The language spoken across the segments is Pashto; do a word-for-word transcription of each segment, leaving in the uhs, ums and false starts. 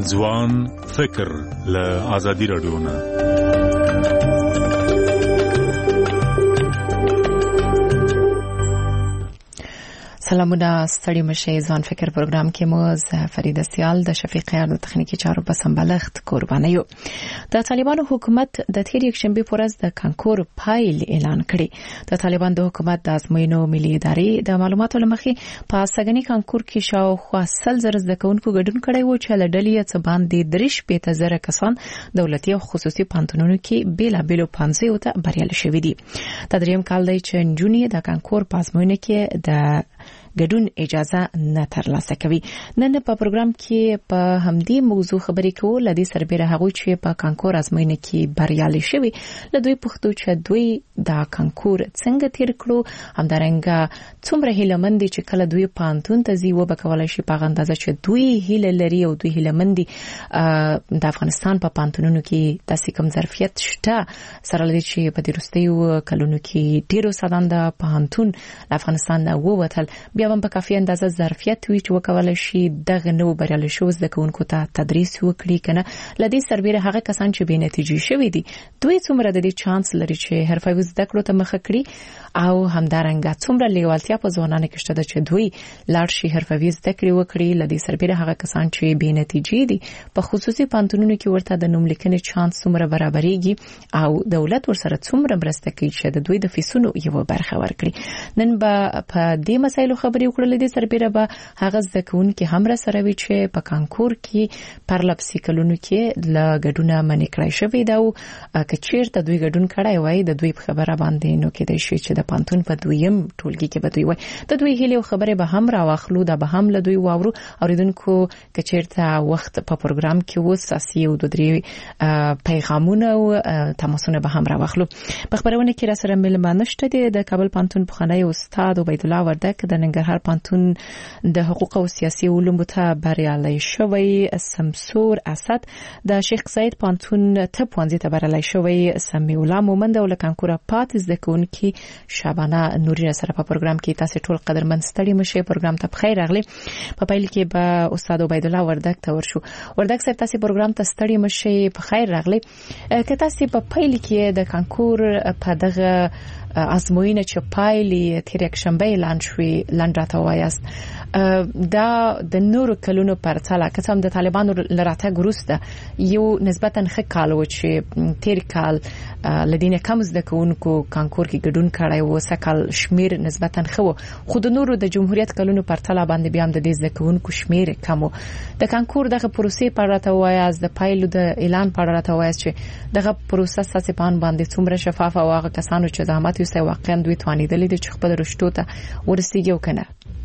ځوان فکر له آزادي رادیو نه. سلامونه، ستړي مشي. ځوان فکر پروګرام کې مو ز فریده سیال د شفیق خیر د تخنیکی چارو په سمبلښت قرباني یو. د طالبانو حکومت د تیر یک شنبه پر ورځ د کانکور پایل اعلان کړي. د طالبان د حکومت د ازموینو ملي ادارې د معلوماتو لمخې په سګنی کانکور کې شاوخوا سل زره زده کوونکو ګډون کړی و چې له ډلې څخه باندې درې شپږ زره کسان دولتي او خصوصي پانتونونو کې بیلا بیلو پنځه ته بریالي شوي دي. د دریم کال دی چې نجونې د کانکور په ازموینه کې د ګډون اجازه نه ترلاسه کوي. نن په پروګرام کې په همدې موضوع خبرې کوو. لدی سربېره هغه چې په کانکور ازموینه کې بریالي شوي له دوی پوښتنه چې دوی د کانکور څنګه تیر کړو، همدارنګه څومره هیلهمند چې کله دوی پانتون ته ځي و به کولای شي په اندازه چې دوی هیله لري او دوی هیلهمند د افغانستان په پانتونونو کې داسې کوم ظرفیت شته سره لدی چې په دروستیو کلونو کې ډیرو سادان د پانتون افغانستان نه ووتل بیا هم په کافي اندازه ظرفیت وی چې وکولای شي دغه نو بریالي شو زده کوونکو ته تدریس وکړي کنه. لدی سربېره هغه کسان چې بې نتیجې شوي دي دوی څومره د دې چانس لري چې حرفوي زده کړو ته مخه کړي او همدارنګه څومره لیوالتیا په ځوانانو کې شته چې دوی لاړ شي حرفوي زده کړې وکړي. لدی سربېره هغه کسان چې بې نتیجې دي په خصوصي پانتونونو کې ورته د نوم لیکنې چانس څومره برابرېږي او دولت ورسره څومره مرسته کوي چې د دوی د فیسونو یو برخه ورکړي. نن به په دې مسایلو خبرې وکړل. دي سربېره به هغه ځکه کوونکې هم را سره وی چې په کانکور کې پرلپسې کلونو کې ل ګډونه منې کړای شوی دا او کچیر ته دوی ګډون کړای وای د دوی په خبره باندې نو کې د شي چې د پانتون په دویم ټولګي کې به دوی وای د دوی هیله خبره به هم را واخلو دا به هم له دوی واورو. اوریدونکو کچیر ته وخت په پروګرام کې و ساسي او د درې پیغامونه او تماسونه به هم را واخلو. په خبرونه کې را سره ملمانه شته د کابل پانتون په خانه استاد عبید الله وردک د ننګرهار پانتون د حقوق او سیاسي علومو ته بریالي شوی سمسور اسد، د شیخ زاید پانتون ته پوانځي ته بریالي شوی سمیع الله مومند او لکانکور پات زکون کې شابانه نوري سره په پروګرام کې تاسو ټول قدرمن ستړي مشه. پروګرام ته بخیر راغلی. په پیل کې به استاد عبید الله وردک ته ورشو. وردک صاحب تاسو پروګرام ته ستړي مشه په خیر راغلی. که تاسو په پیل کې د کانکور په دغه ازموینه چې پایلې تیر یک شنبه اعلان شوې لنډه وایست دا د نورو کلونو پرتله که هم د طالبانو لراته ګروسته یو نسبتا ښه کال و چې تیر کال لدینه کم زده کوونکو کانکور کې ګډون کړای و سکل شمیر نسبتا ښه و خو د نورو د جمهوریت کلونو پرتله باندې بیا هم د دې زده کوونکو شمیر کم و. د کانکور دغه پروسې په اړه وایست د پایلو د اعلان په اړه وایست چې دغه پروسه ساسې پان باندې څومره شفاف او هغه کسانو چې زحمت یې واقعا دوی توانیدل دي چې خپل رشتو ته ورسیږي وکنه.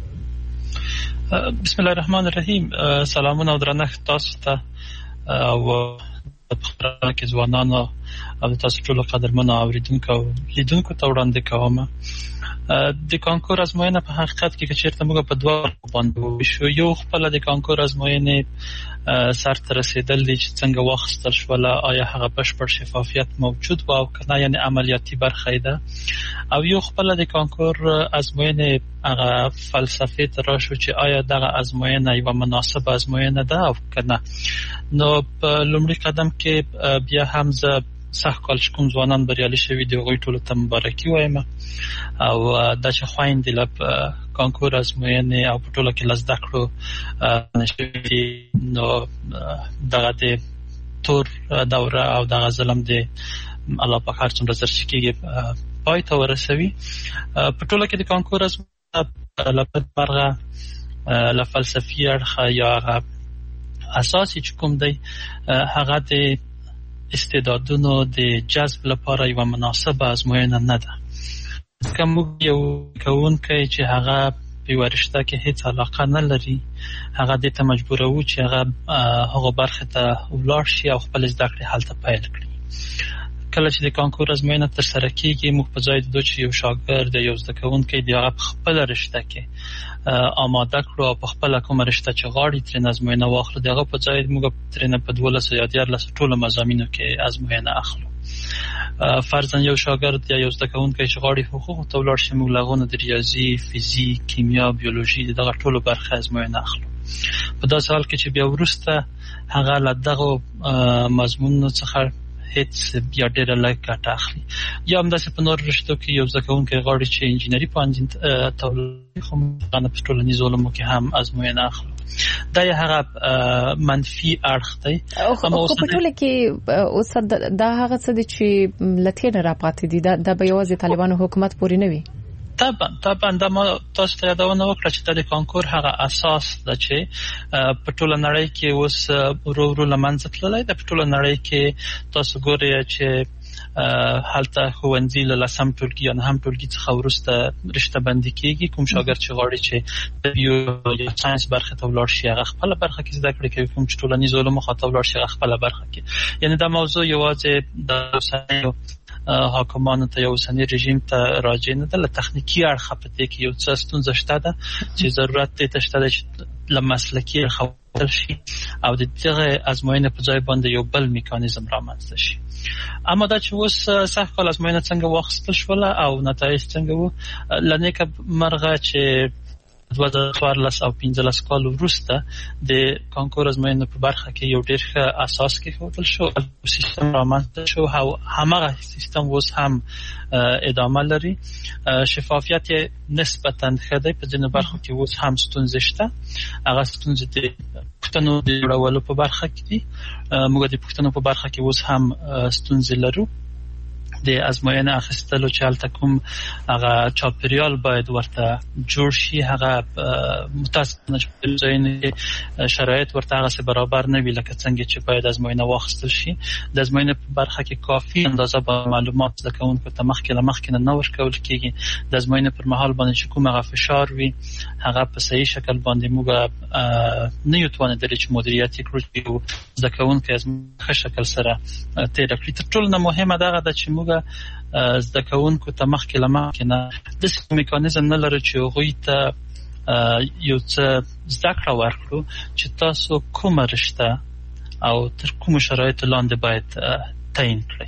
بسم الله الرحمن الرحیم. سلامونه او درنښت تاسو ته او په خبره کې ځوانانو او تاسو ټول قدرمن اوریدونکو او لیدونکو ته وړاندې کوم. د کانکور ازموینه په حقیقت کې چیرته موږ په دوه باندې شو. یو خپل د کانکور ازموینه سر ته رسیدل دي چې څنګه واخستل شول، آیا هغه بشپړ شفافیت موجود و او کنه، یعنی عملیاتي برخه ده. او یو خپل د کانکور ازموینه هغه فلسفه ته راشو چې آیا دغه ازموینه یو مناسب ازموینه ده او کنه. نو په لومړي قدم کې بیا هم زه سخت کال کوم ځوانان بریالي شوي دي غوي ټول ته مبارکي وایم او د چې خويندې لپ کانکور ازموینه او په ټوله کې لزده کړو نشوي. نو دغه د تور دوره او دغه ظلم دی الله په هر څومره زر کېږي پای ته ورسوي. په ټوله کې د کانکور ازموینه لپاره برغه له فلسفي اړخه یا هغه اساسي چې کوم دی هغه د استعدادونو د جذب لپاره یو مناسبه ازموینه نه ده. کوم یو کوونکی چې هغه په ورشته کې هیڅ علاقه نه لري هغه د ته مجبور وو چې هغه هغه برخه ته ولاړ شي او خپل زده کړې حالت پیل کړي. کله چې د کانکور ازموینه تر سره کیږي موږ په ځای د دوی چې یو شاګرد یو زده کوونکی دی هغه خپل رشته کې آماده کړو او په خپل کوم رشته چې غواړي ترې ازموینه واخلو دغه په ځای موږ ترې په دولس یا دیارلس ټول مضامینو کې ازموینه اخلو. فرضاً یو شاګرد یا یو زده کوونکی چې غواړي حقوق ته ولاړ شي موږ لغونه د ریاضي، فزیک، کیمیا، بیولوژي دغه ټول برخه ازموینه اخلو. په داسې حال کې چې بیا وروسته هغه له دغه مضمونو څخه هیڅ بیا ډېره لږ ګټه اخلي. یا همداسې په نورو رشتو کې یو زده کوونکی غواړي چې انجینري پوهنځي ته ولاړ خو هغه په ټولنیزو علومو کې هم ازموینه اخلو. دا یې هغه منفي اړخ دی. خو په ټوله کې اوس دا هغه څه دي چې لتین راپاتې دي، دا به یوازې طالبانو حکومت پورې نه وي. طبعا طبعا دا ما تاسو ته یادونه وکړه چې د کانکور هغه اساس ده چې په ټوله نړۍ کې اوس ورو ورو لمنځه تللی ده. په ټوله نړۍ کې تاسو ګورئ چې هلته ښوونځي له لسم ټولګي یا نهم ټولګي څخه وروسته رشته بندي کېږي. کوم شاګرد چې غواړي چې د بیو یا ساینس برخه ته ولاړ شي هغه خپله برخه کې زده کړې کوي، کوم چې ټولنیز علومو خواته ولاړ شي هغه خپله برخه کې. یعنې دا موضوع یوازې د اوسنیو حاکمانو ته یا اوسني رژیم ته راجع نه ده، له تخنیکي اړخه په دې کې یو څه ستونزه شته ده چې ضرورت دې ته شته ده چې له مسلکي اړخه وکتل شي او د دغه ازموینې په ځای باندې یو بل میکانیزم رامنځته شي. اما دا چې اوس سږ کال ازموینه څنګه واخیستل شوله او نتایج څنګه وو، له نیکه مرغه چې دوه زره څوارلس او پنځلس کال وروسته د کانکور ازموینې په برخه کې یو ډېر ښه اساس کېښودل شو، سیستم رامنځته شو او هماغه سیستم اوس هم ادامه لري. شفافیت یې نسبتاً ښه دی، په ځینو برخو کې اوس هم ستونزې شته. هغه ستونزې د پوښتنو د جوړولو په برخه کې دي. موږ د پوښتنو په برخه کې اوس هم ستونزې لرو. د ازموینې اخیستلو چې هلته کوم هغه چاپیریال باید ورته جوړ شي، هغه متاسفانه چې په ځایونو کې شرایط ورته هغسې برابر نه وي لکه څنګه چې باید ازموینه واخیستل شي. د ازموینې په برخه کې کافي اندازه به معلومات زده کوونکو ته مخکې له مخکې نه ورکول کېږي. د ازموینې پر مهال باندې چې کوم هغه فشار وي هغه په صحیح شکل باندې موږ نه یو توانېدلي چې مدیریت یې کړو چې یو زده کوونکی ازموینه ښه شکل سره تېره کړي. تر ټولو نه مهمه دغه ده چې موږ زده کوونکو ته مخکې له مخکې نه داسې میکانیزم نه لرو چې هغوی ته یو څه زده کړه ورکړو چې تاسو کومه رشته او تر کومو شرایطو لاندې باید تعیین کړئ.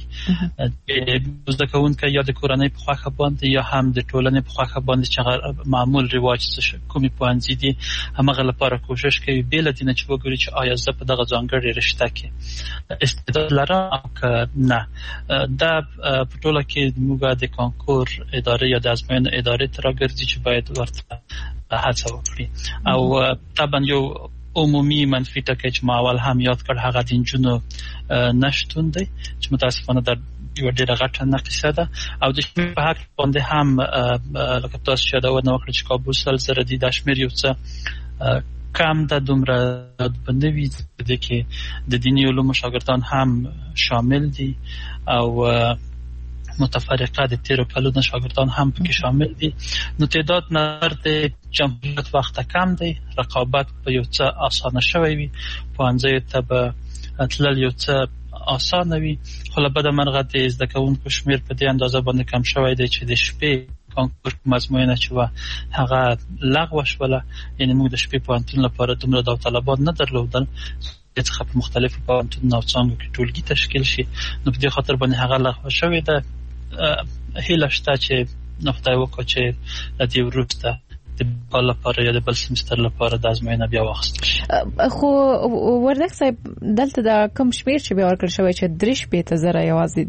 زده کوونکی یا د کورنۍ په خوښه باندې یا هم د ټولنې په خوښه باندې چې معمول رواج کومې پوهنځي دي همغه لپاره کوشش کوي، بې له دې نه چې وګوري چې آیا زه په دغه ځانګړې رشته کې استعداد لرم او که نه. دا په ټوله کې موږ د کانکور ادارې یا د ازموینې ادارې ته راګرځي چې باید ورته هڅه وکړي. او طبعا یو عمومي منفي ټکی چې ما اول هم یاد کړ هغه د نجونو نشتون دی چې متاسفانه در یو ډېره غټه نقصه ده. او د شمېر په حق باندې هم لکه تاسو چې یادونه وکړه چې کابو سل زره دي، دا شمېر یو څه کم ده، دومره به نه وي. په دې کې د دیني علومو شاګردان هم شامل دي او متفرقه د تیرو کلونو شاګردان هم پکې شامل دي. نو تعداد نظر د جمعیت وخت کم دی، رقابت په یو څه اسانه شوی وي، پوهنځیو ته به تلل یو څه اسانه وي. خو له بده مرغه د زده کوونکو شمېر په دې اندازه باندې کم شوی دی چې د شپې کانکور کوم ازموینه چې وه هغه لغوه شوله. یعنې موږ د شپې پوهنتون لپاره دومره داوطلبان نه درلودل څخه په مختلفو پوهنتونونو او څانګو کې ټولګي تشکیل شي. نو په دې خاطر باندې هغه لغوه شوې ده. هیله شته چې نو خدای وکړي چې د دې وروسته د کال لپاره یا د بل سمستر لپاره د ازموینه بیا واخیستل شي. خو وردګ صاحب دلته د کوم شمېر چې بیا ورکړل شوی چې درې شپېته زره یوازې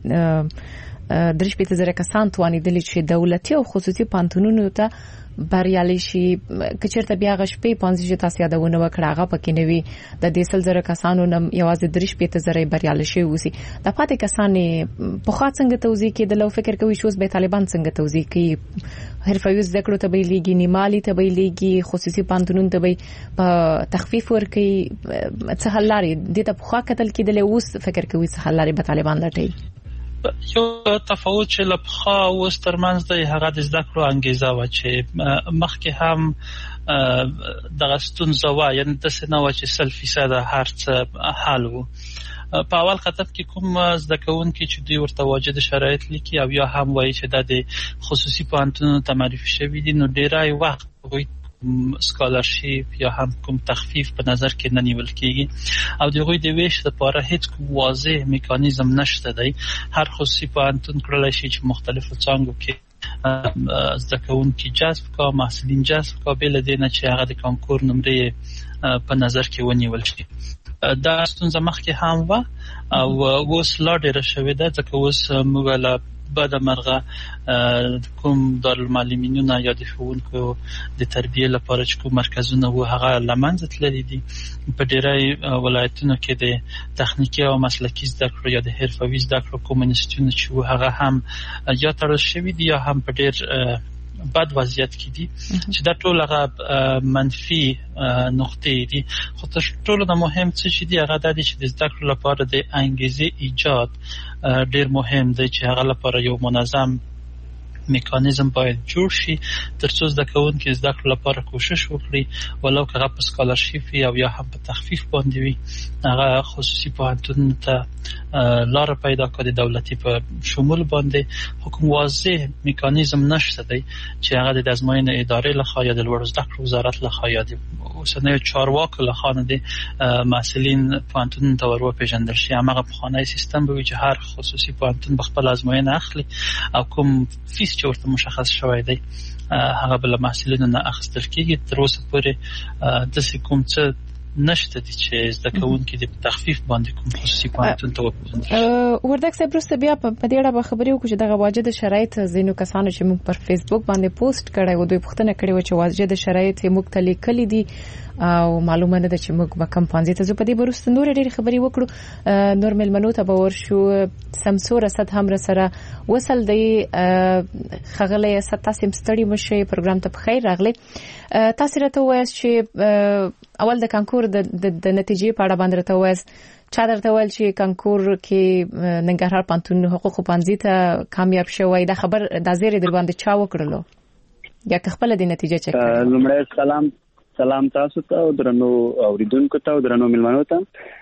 درې شپېته زره کسان توانېدلي چې دولتي او خصوصي پوهنتونونو ته بریالي شي. که چېرته بیا هغه شپې پوهنځي چې تاسو یادونه وکړه هغه پکې نه وي، د دې سل زره کسانو نه یوازې درې شپېته زره بریالي شوي اوسي. د پاتې کسان پخوا څنګه توضیح کېدل او فکر کوي چې اوس به طالبان څنګه توضیح کوي؟ حرفوي زده کړو ته به لیږي، نیمالي ته به لیږي، خصوصي پوهنتونونو ته به په تخفیف ورکوي. څه حل لارې دې ته پخوا کتل کېدلې، اوس فکر کوي څه حل لارې به طالبان لټوي؟ یو تفاوت چې له پخوا اوس ترمنځ دی هغه د زده کړو انګیزه وه چې مخکې هم دغه ستونزه وه، یعنې داسې نه وه چې سل فیصده هر څه حل و. په اول خطب کې کوم زده کوونکي چې دوی ورته واجد شرایط لیکي او یا هم وایي چې دا د خصوصي پوهنتونونو ته معرفي شوي دي، نو ډېری وخت هغوی سکالرشیپ یا هم کوم تخفیف په نظر کې نه نیول کېږي او د هغوی د ویش لپاره هیڅ کوم واضح میکانیزم نشته دی. هر خصوصي پوهنتون کړلی شي چې مختلفو څانګو کې زده کوونکي جذب کا محصلین جذب کا بل دینه چې هغه د کانکور نمرې په نظر کې ونیول شي. دا ستونزه مخکې هم و او اوس لا ډېره شوې ده ځکه اوس موږ له بعد مرغه کوم دارالمعلمینونه یا د ښوونکو د تربیې لپاره چې کوم مرکزونه وو هغه له منځه تللي دي. په ډېری ولایتونو کې د تخنیکي او مسلکي زده کړو یا د حرفوي زده کړو کوم انسټیټیوټونه چې وو هغه هم یا تړل شوي دي یا هم په ډېر بد وضعیت کې دي چې دا ټول هغه منفي نقطې دي. خو تر ټولو د مهم څه چې دی هغه د دې چې د زده کړو لپاره د انګیزې ایجاد ډېر مهم دی چې هغه لپاره یو منظم میکانیزم باید جوړ شي ترڅو زده کوونکي زده کړو لپاره کوشش وکړي ولو که هغه په سکالرشیپ یا یا هم په تخفیف باندې وي هغه خصوصي پوهنتون ته لار پیدا کړي دولتي په شمول باندې. حکومت واضح میکانیزم نشته دی چې هغه د ازموینې ادارې لخوا یا د لوړو زده کړو وزارت لخوا یا د اوسنیو چارواکو لخوا نه د محصلین پوهنتون ته ور وپېژندل شي. هغه پخوانی سیستم به وي چې هر خصوصي پوهنتون به خپل ازموینه اخلي او کوم فیس چې ورته مشخص شوی دی هغه بل محصلینو نه اخیستل کېږي. تر اوسه پورې داسې کوم څه نشته دي چې زده کوونکي د تخفیف باندې کوم خصوصي پوهنتون ته وپېژندل شي. وردګ صاحب وروسته بیا په دې اړه به خبرې وکړو چې دغه واجد شرایط ځینو کسانو چې موږ پر فیسبوک باندې پوسټ کړی و دوی پوښتنه کړې و چې واجد شرایط موږ ته لیکلي دي او معلومه نه ده چې موږ به کوم پانځه ته زو په دې وروسته نور ډېر خبرې وکړو. نور ملمنو ته به ورشو. سمسور اسد هم سره وصل دی. خغلې اسد تاسو مستړي مشه پروګرام ته بخیر راغلی. تاسو راته وایاست چې اول د کانکور د نتیجې په اړه باندې راته وایاست چا درته ویل چې کانکور کې ننګرهار پوهنتون حقوق پانځه ته کامیاب شوی دا خبر د زیری در باندې چا وکړلو یا که خپل د نتیجې چک کړل؟ لمړی سلام سلام تاسو ته او درنو اوریدونکو ته او درنو ملمنو ته.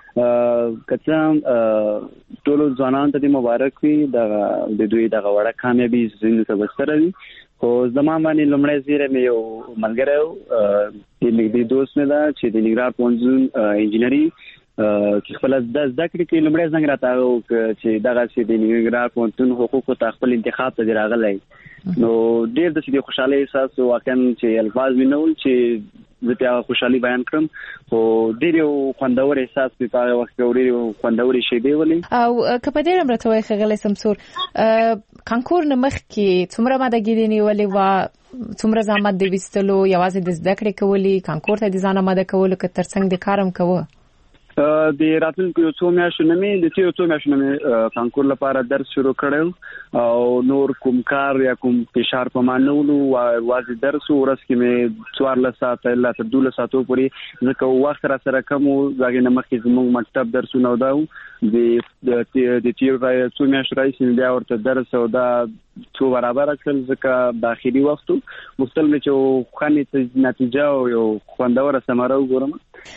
کڅم ټول ځوانان ته مبارک وي د دوی دغه وړه کامیابی زینو ته وسره وي. خو زما باندې لمړی زیره مې یو ملګری و د نږدې دوست مې ده چې د ننګرهار پوهنتون انجینری کې خپل د زده کړې کې لمړی زنګ راته چې دغه چې د ننګرهار پوهنتون حقوقو ته خپل انتخاب ته راغلی نو ډېر د دې خوشاله احساس واقعا چې الفاظ مې نه ول چې زه ته خوشحالي بیان کړم خو ډېر یو خوندور احساس په هغه وخت کې ډېر خوندور شي دی ولې او کله دې امرته وای خغلی سمسور کانکور نمخ کې څومره ماده ګیدنی ولې وا څومره زحمت دی وستلو یوازې د زده کړې کولی کانکور ته د ځان آماده کولو که ترڅنګ د کارم کوو د راتلونکو یو څو میاشتو نه مې د تیو څو میاشتو نه مې کانکور لپاره درس شروع کړو او نور کوم کار یا کوم فشار په مانولو واځي درس ورس کې مې څوارلس ساعته الا تر دولس ساعتو پورې ځکه وخت را سره کم او ځکه نه مخکې زموږ مکتب درسونه وداو د د تیو څو میاشتو راځي بیا ورته درس او دا څو برابر کړل ځکه داخلي وختو مختلف چې خاني نتیجه او یو خوندور سماره وګورم.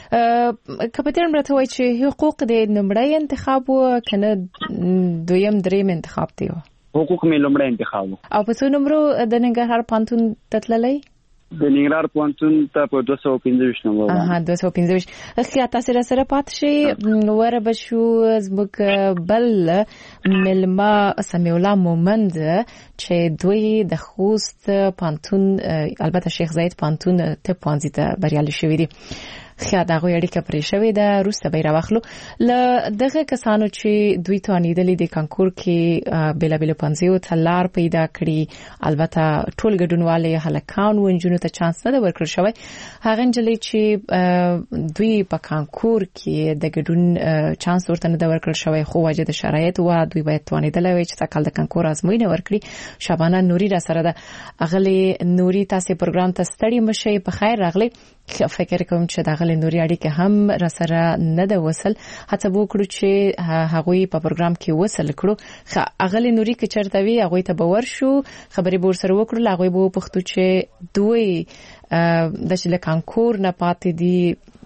کپټن مرته وای چې حقوق د نمبرې انتخاب او کنه دویم دریم انتخاب دی حقوق مې لمړی انتخاب او په څو نمبر د ننګرهار پوهنتون تتللی د ننګرهار پوهنتون ته په دوه سوه پنځه ویشت نمبر اها دوه سوه پنځه ویشت اخیا تاسو را سره پات شي ور بشو زموږ بل ملما سمیع الله مومند چې دوی د خوست پوهنتون البته شیخ زاید پوهنتون ته پوهنځي ته بریالي شوی دي خیا دغه اړیکه پرې شوې ده روسته به راوخلو ل دغه کسانو چې دوی ته انیدلې د کانکور کې بلا بلا پنځیو تلار پیدا کړی البته ټول ګډونوالې هلکان و انجونو ته چانس نه ورکړ شوی هغه انجلې چې دوی په کانکور کې د ګډون چانس ورته نه ورکړ شوی خو واجد شرایط و دوی باید توانیدل وي چې تکل د کانکور ازموینه ورکړي. شبانه نوري را سره ده اغلی نوري تاسو پروګرام ته ستړي مشه په خیر راغلی. فکر کوم چې دغه نوري اړیکه هم را سره نه ده وصل هڅه وکړو چې هغوی په پروګرام کې وصل کړو. اغلی نوري کې چرته وی هغوی ته باور شو خبرې به سره وکړو هغوی به پښتو چې دوی د چې کانکور نه پاتې دي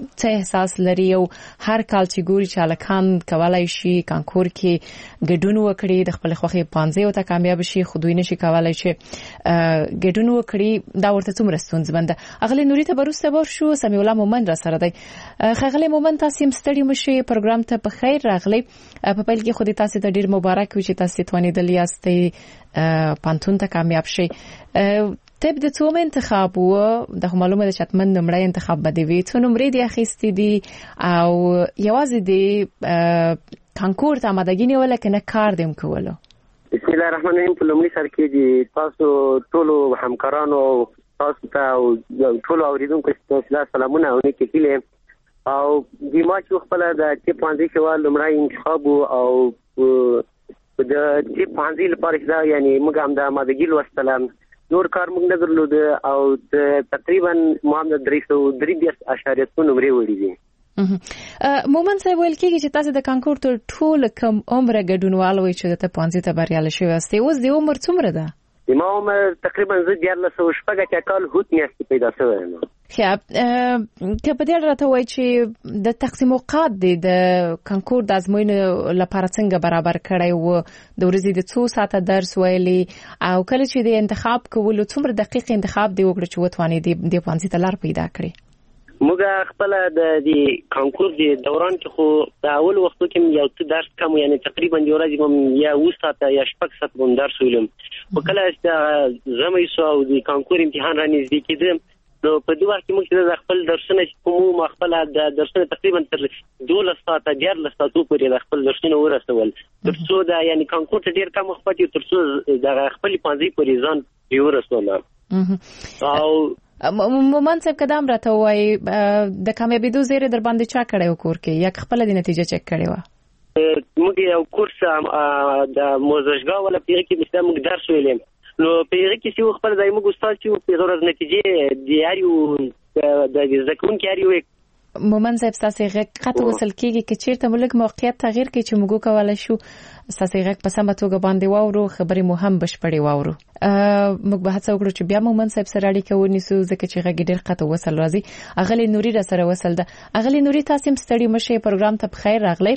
څه احساس لري او هر کال چې ګوري چې الکان کولای شي کانکور کې ګډون وکړي د خپل خوخي پانځه او ته کامیاب شي خو دوی نشي کولای شي ګډون وکړي دا ورته څومره ستونزمنده. اغلی نوري ته بروسته بر شو سمي الله مومن را سره دی. خغلی مومن تاسو ستړي مشي پروګرام ته په خیر راغلی. په پیل کې خو دې تاسو ته ډیر مبارک وي چې تاسو توانې د لیاستي پانتون ته کامیاب شي. تب د څوم انتخاب وو د معلومه د چتمن نمړی انتخاب بده وی څو نمرې دی اخیستې دي او یوازې دی کانکور ته آمادګی نیول کنه کار دیم کوله. بسم الله الرحمن الرحیم. په لومړي سر کې دي تاسو ټول همکارانو تاسو ته او ټول اوریدونکو ته سلامونه او نیکه هیله او د ما چې خپل د چې پانځه شوال لومړی انتخاب او د چې پانځه لپاره دا یعنی موږ هم د آمادګی وستلم نور کار موږ نه درلود او تقریبا محمد دریسو دریبیس اشاریه څو نمرې وړي دي. مومن صاحب ویل کېږي چې تاسو د کانکور ټول ټول کم عمر ګډونوال وي چې ته پانځه ته بریاله شوی یاست. اوس د عمر څومره ده؟ د ما عمر تقریبا زه دیارلس او شپږ اتیا کال هوت میاشتې پیدا شوی یم. خب که په دې راته وای چې د تقسیم اوقات د کانکور د ازموینې لپاره څنګه برابر کړی وو د ورځې د څو ساعته درس ویلي او کله چې د انتخاب کولو څومره دقیق انتخاب دی وکړ چې وتوانې د پانځه تلار پیدا کړی؟ موږ خپل د دې کانکور د دوران کې خو د اول وختو کې یو څه درس کم یعنی تقریبا یو ورځ کوم یا اوس ساعته یا شپږ ساعته کوم درس ویلم. په کله چې زموږ سو د کانکور امتحان را نږدې کېدم نو په دوه وخت کې موږ د خپل درسونه کوم خپل د درسونه تقریبا تر دولس ساعته دیارلس ساعتو پورې د خپل درسونه ورسول تر څو دا یعنی کانکور ته ډیر کم وخت پاتې تر څو د خپل پانځه پورې ځان ورسول. او مومن صاحب کدام راته وای د کامیابیدو زیره در باندې چا کړو کور کې یا خپل د نتیجه چک کړی و؟ موږ یو کورس د موزشګا ولا پیغه کې مثلا موږ درس ویلم نو پیغه کې چې خپل دای موږ استاد چې په ورځ نتیجه دیاریو د ځکون کې اړیو. مومن صاحب تاسو غږ وصل کیږي چې چیرته ملک موقعیت تغییر کوي چې موږ کولای شو تاسو غږ په سمه توګه باندې واورو خبرې مو هم بشپړې واورو. موږ به هڅه وکړو چې بیا مومن صاحب سره اړیکه ونیسو ځکه چې غږ ډېر قطع وصل راځي. اغلی نوري را سره وصل ده. اغلی نوري تاسو ستړي مشه پروګرام ته بخیر راغلی.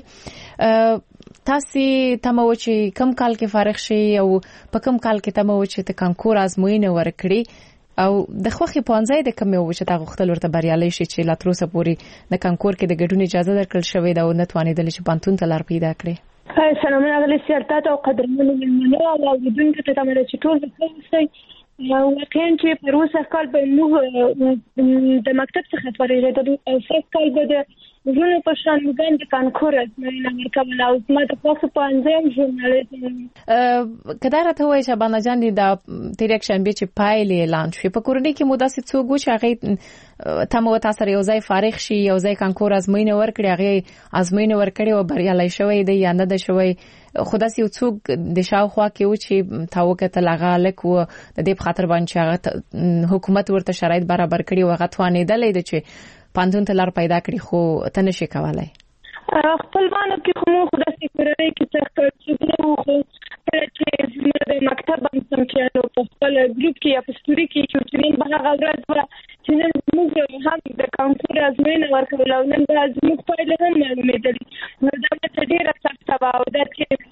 تاسو تمو چې کم کال کې فارغ شي او په کم کال کې تمو چې د کانکور ازموینه ورکړي او د خوخي پانځه د کم یو چې تا غوښتل ورته بریالي شي چې لا تر اوسه پورې د کانکور کې د ګډون اجازه درکړل شوې ده او نه توانیدل چې پانتون ته لار پیدا کړي. سلامونه اغلی سیارتات او قدرمنو ملمنو او اوریدونکو ته تمره چې ټول بخیر او واقعا چې په روسه کال به موږ د مکتب څخه فارغېدل او فرق کال به د ژوند په شان موږ د کانکور ازموینه ورکول او ما د پاسه په انځم ژورنالیزم کدا راته وای چې باندې جان دي د تیریک شنبه چې پایلې اعلان شي په کورنۍ کې مو داسې څوک و چې هغه تمو تاسو یو ځای فارغ شي یو ځای کانکور ازموینه ورکړي هغه ازموینه ورکړي او بریالي شوی دی یا نه ده شوی خداسي یو څوک د شاوخوا کې و چې تاوکه تلغه لک و د دې په خاطر باندې هغه حکومت ورته شرایط برابر کړي او غتوانې دلې د چې پاندون تلار پیدا کړی خو ته نشي کولای. خپلوانو کې کوم خداسي کورنۍ کې څه چې نو خو چې د مکتب باندې چې نو په خپل ګروپ کې یا په ستوري کې چې نن به هغه ورځ چې نن موږ هم د کانکور ازموینه ورکول او نن د ازموینې پایلې هم معلومېدلې نو دا څه ډېره سخته وه او دا چې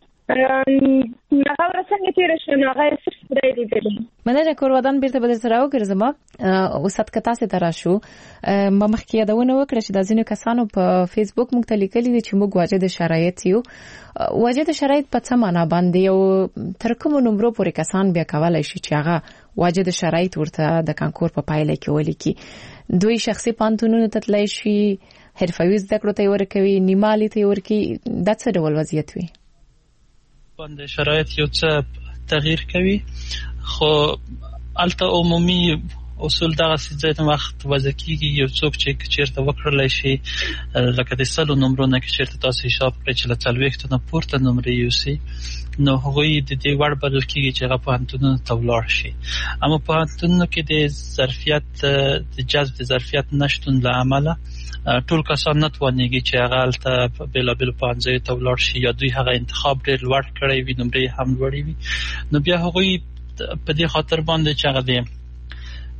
هغه ورسنګ تیر شنو هغه څه دی دی مننه کوروادان بیرته بدل سره وګرځم او ست کتا سي تراشو ما مخکې یادونه وکړه چې د ځینو کسانو په فیسبوک مونږ ته لیکلي چې موږ واجد شرایط یو واجد شرایط په څه معنا باندې او تر کوم نمبر پورې کسان بیا کولای شي چې هغه واجد شرایط ورته د کانکور په پایله کې ولیکي دوی شخصي پانتونونو ته تللی شي حرفوي زده کړو ته ورکوي نیمالي ته ورکي د څه ډول وضعیت وي باندې شرایط یو څه تغییر کوي خو الته عمومي اصول دغه ځای وخت وځکیږي یو څوک چې چیرته وکړلای شي لکه د سلو نمبرونه کې چیرته تاسو حساب کړئ چې له څلوېښتو نه پورته نمرې یوسي نو هغوی د دې وړ بلل کېږي چې هغه پوهنتونونو ته ولاړ شي اما پوهنتونونو کې د ظرفیت د جذب د ظرفیت نشتون له امله ټول کسان نه توانېږي چې هغه هلته په بېلابېلو پوهنځیو ته ولاړ شي یا دوی هغه انتخاب ډېر لوړ کړی وي نمرې هم لوړې وي نو بیا هغوی په دې خاطر باندې چې هغه د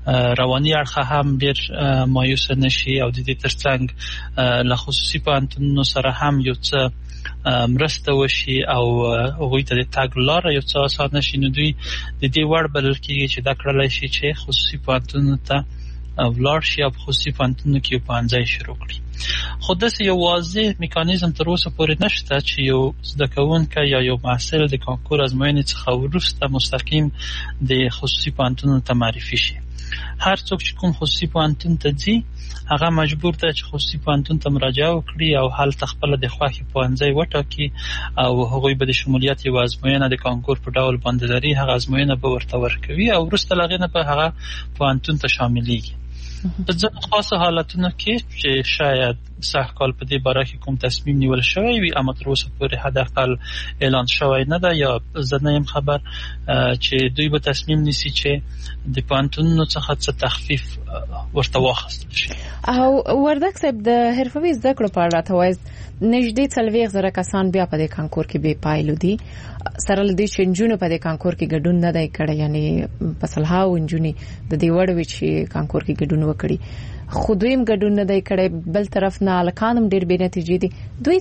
رواني اړخ هم ډیر مایوس نشي او د دې ترڅنګ له خصوصي پوهنتونونو سره هم یو څه مرسته وشي او هغوی ته د تګ لاره یو څه اسانه شي. نو دوی د دې وړ بلل کېږي چې دا کړلی شي چې خصوصي پوهنتونونو ته ولاړ شي او خصوصي پوهنتونونو کې یو پوهنځی شروع کړي. خو داسې یو واضح میکانیزم تر اوسه پورې نشته چې یو زده کوونکی یا یو محصل د کانکور ازموینې څخه وروسته مستقیم د خصوصي پوهنتونونو ته معرفي شي. هر څوک چې کوم خصوصي پوهنتون ته ځي هغه مجبور دی چې خصوصي پوهنتون ته مراجعه وکړي او هلته خپله د خوښې پوهنځی وټاکي او هغوی به د شمولیت یوه ازموینه د کانکور په ډول باندې لري. هغه ازموینه به ورته ورکوي او وروسته له هغې نه به هغه پوهنتون ته شاملیږي. په ځینو خاصو حالتونو کې چې شاید سږ کال په دې باره کې کوم تصمیم نیول شوی وي اما تر اوسه پورې حداقل اعلان شوی نه ده یا زه نه یم خبر چې دوی به تصمیم نیسي چې د پوهنتونونو څخه څه تخفیف ورته واخیستل شي. او وردک صاحب د حرفوي زده کړو په اړه راته وایي نږدې څلوېښت زره کسان بیا په دې کانکور کې بې پایلو دي سره له دې چې نجونو په دې کانکور کې ګډون نه دی کړی یعنی په سلهاو نجونې د دې وړ وي چې کانکور کې ګډون وکړي خو دوی هم ګډون نه دی کړی. بل طرف نه هلکان هم ډېر بې نتیجې دي. دوی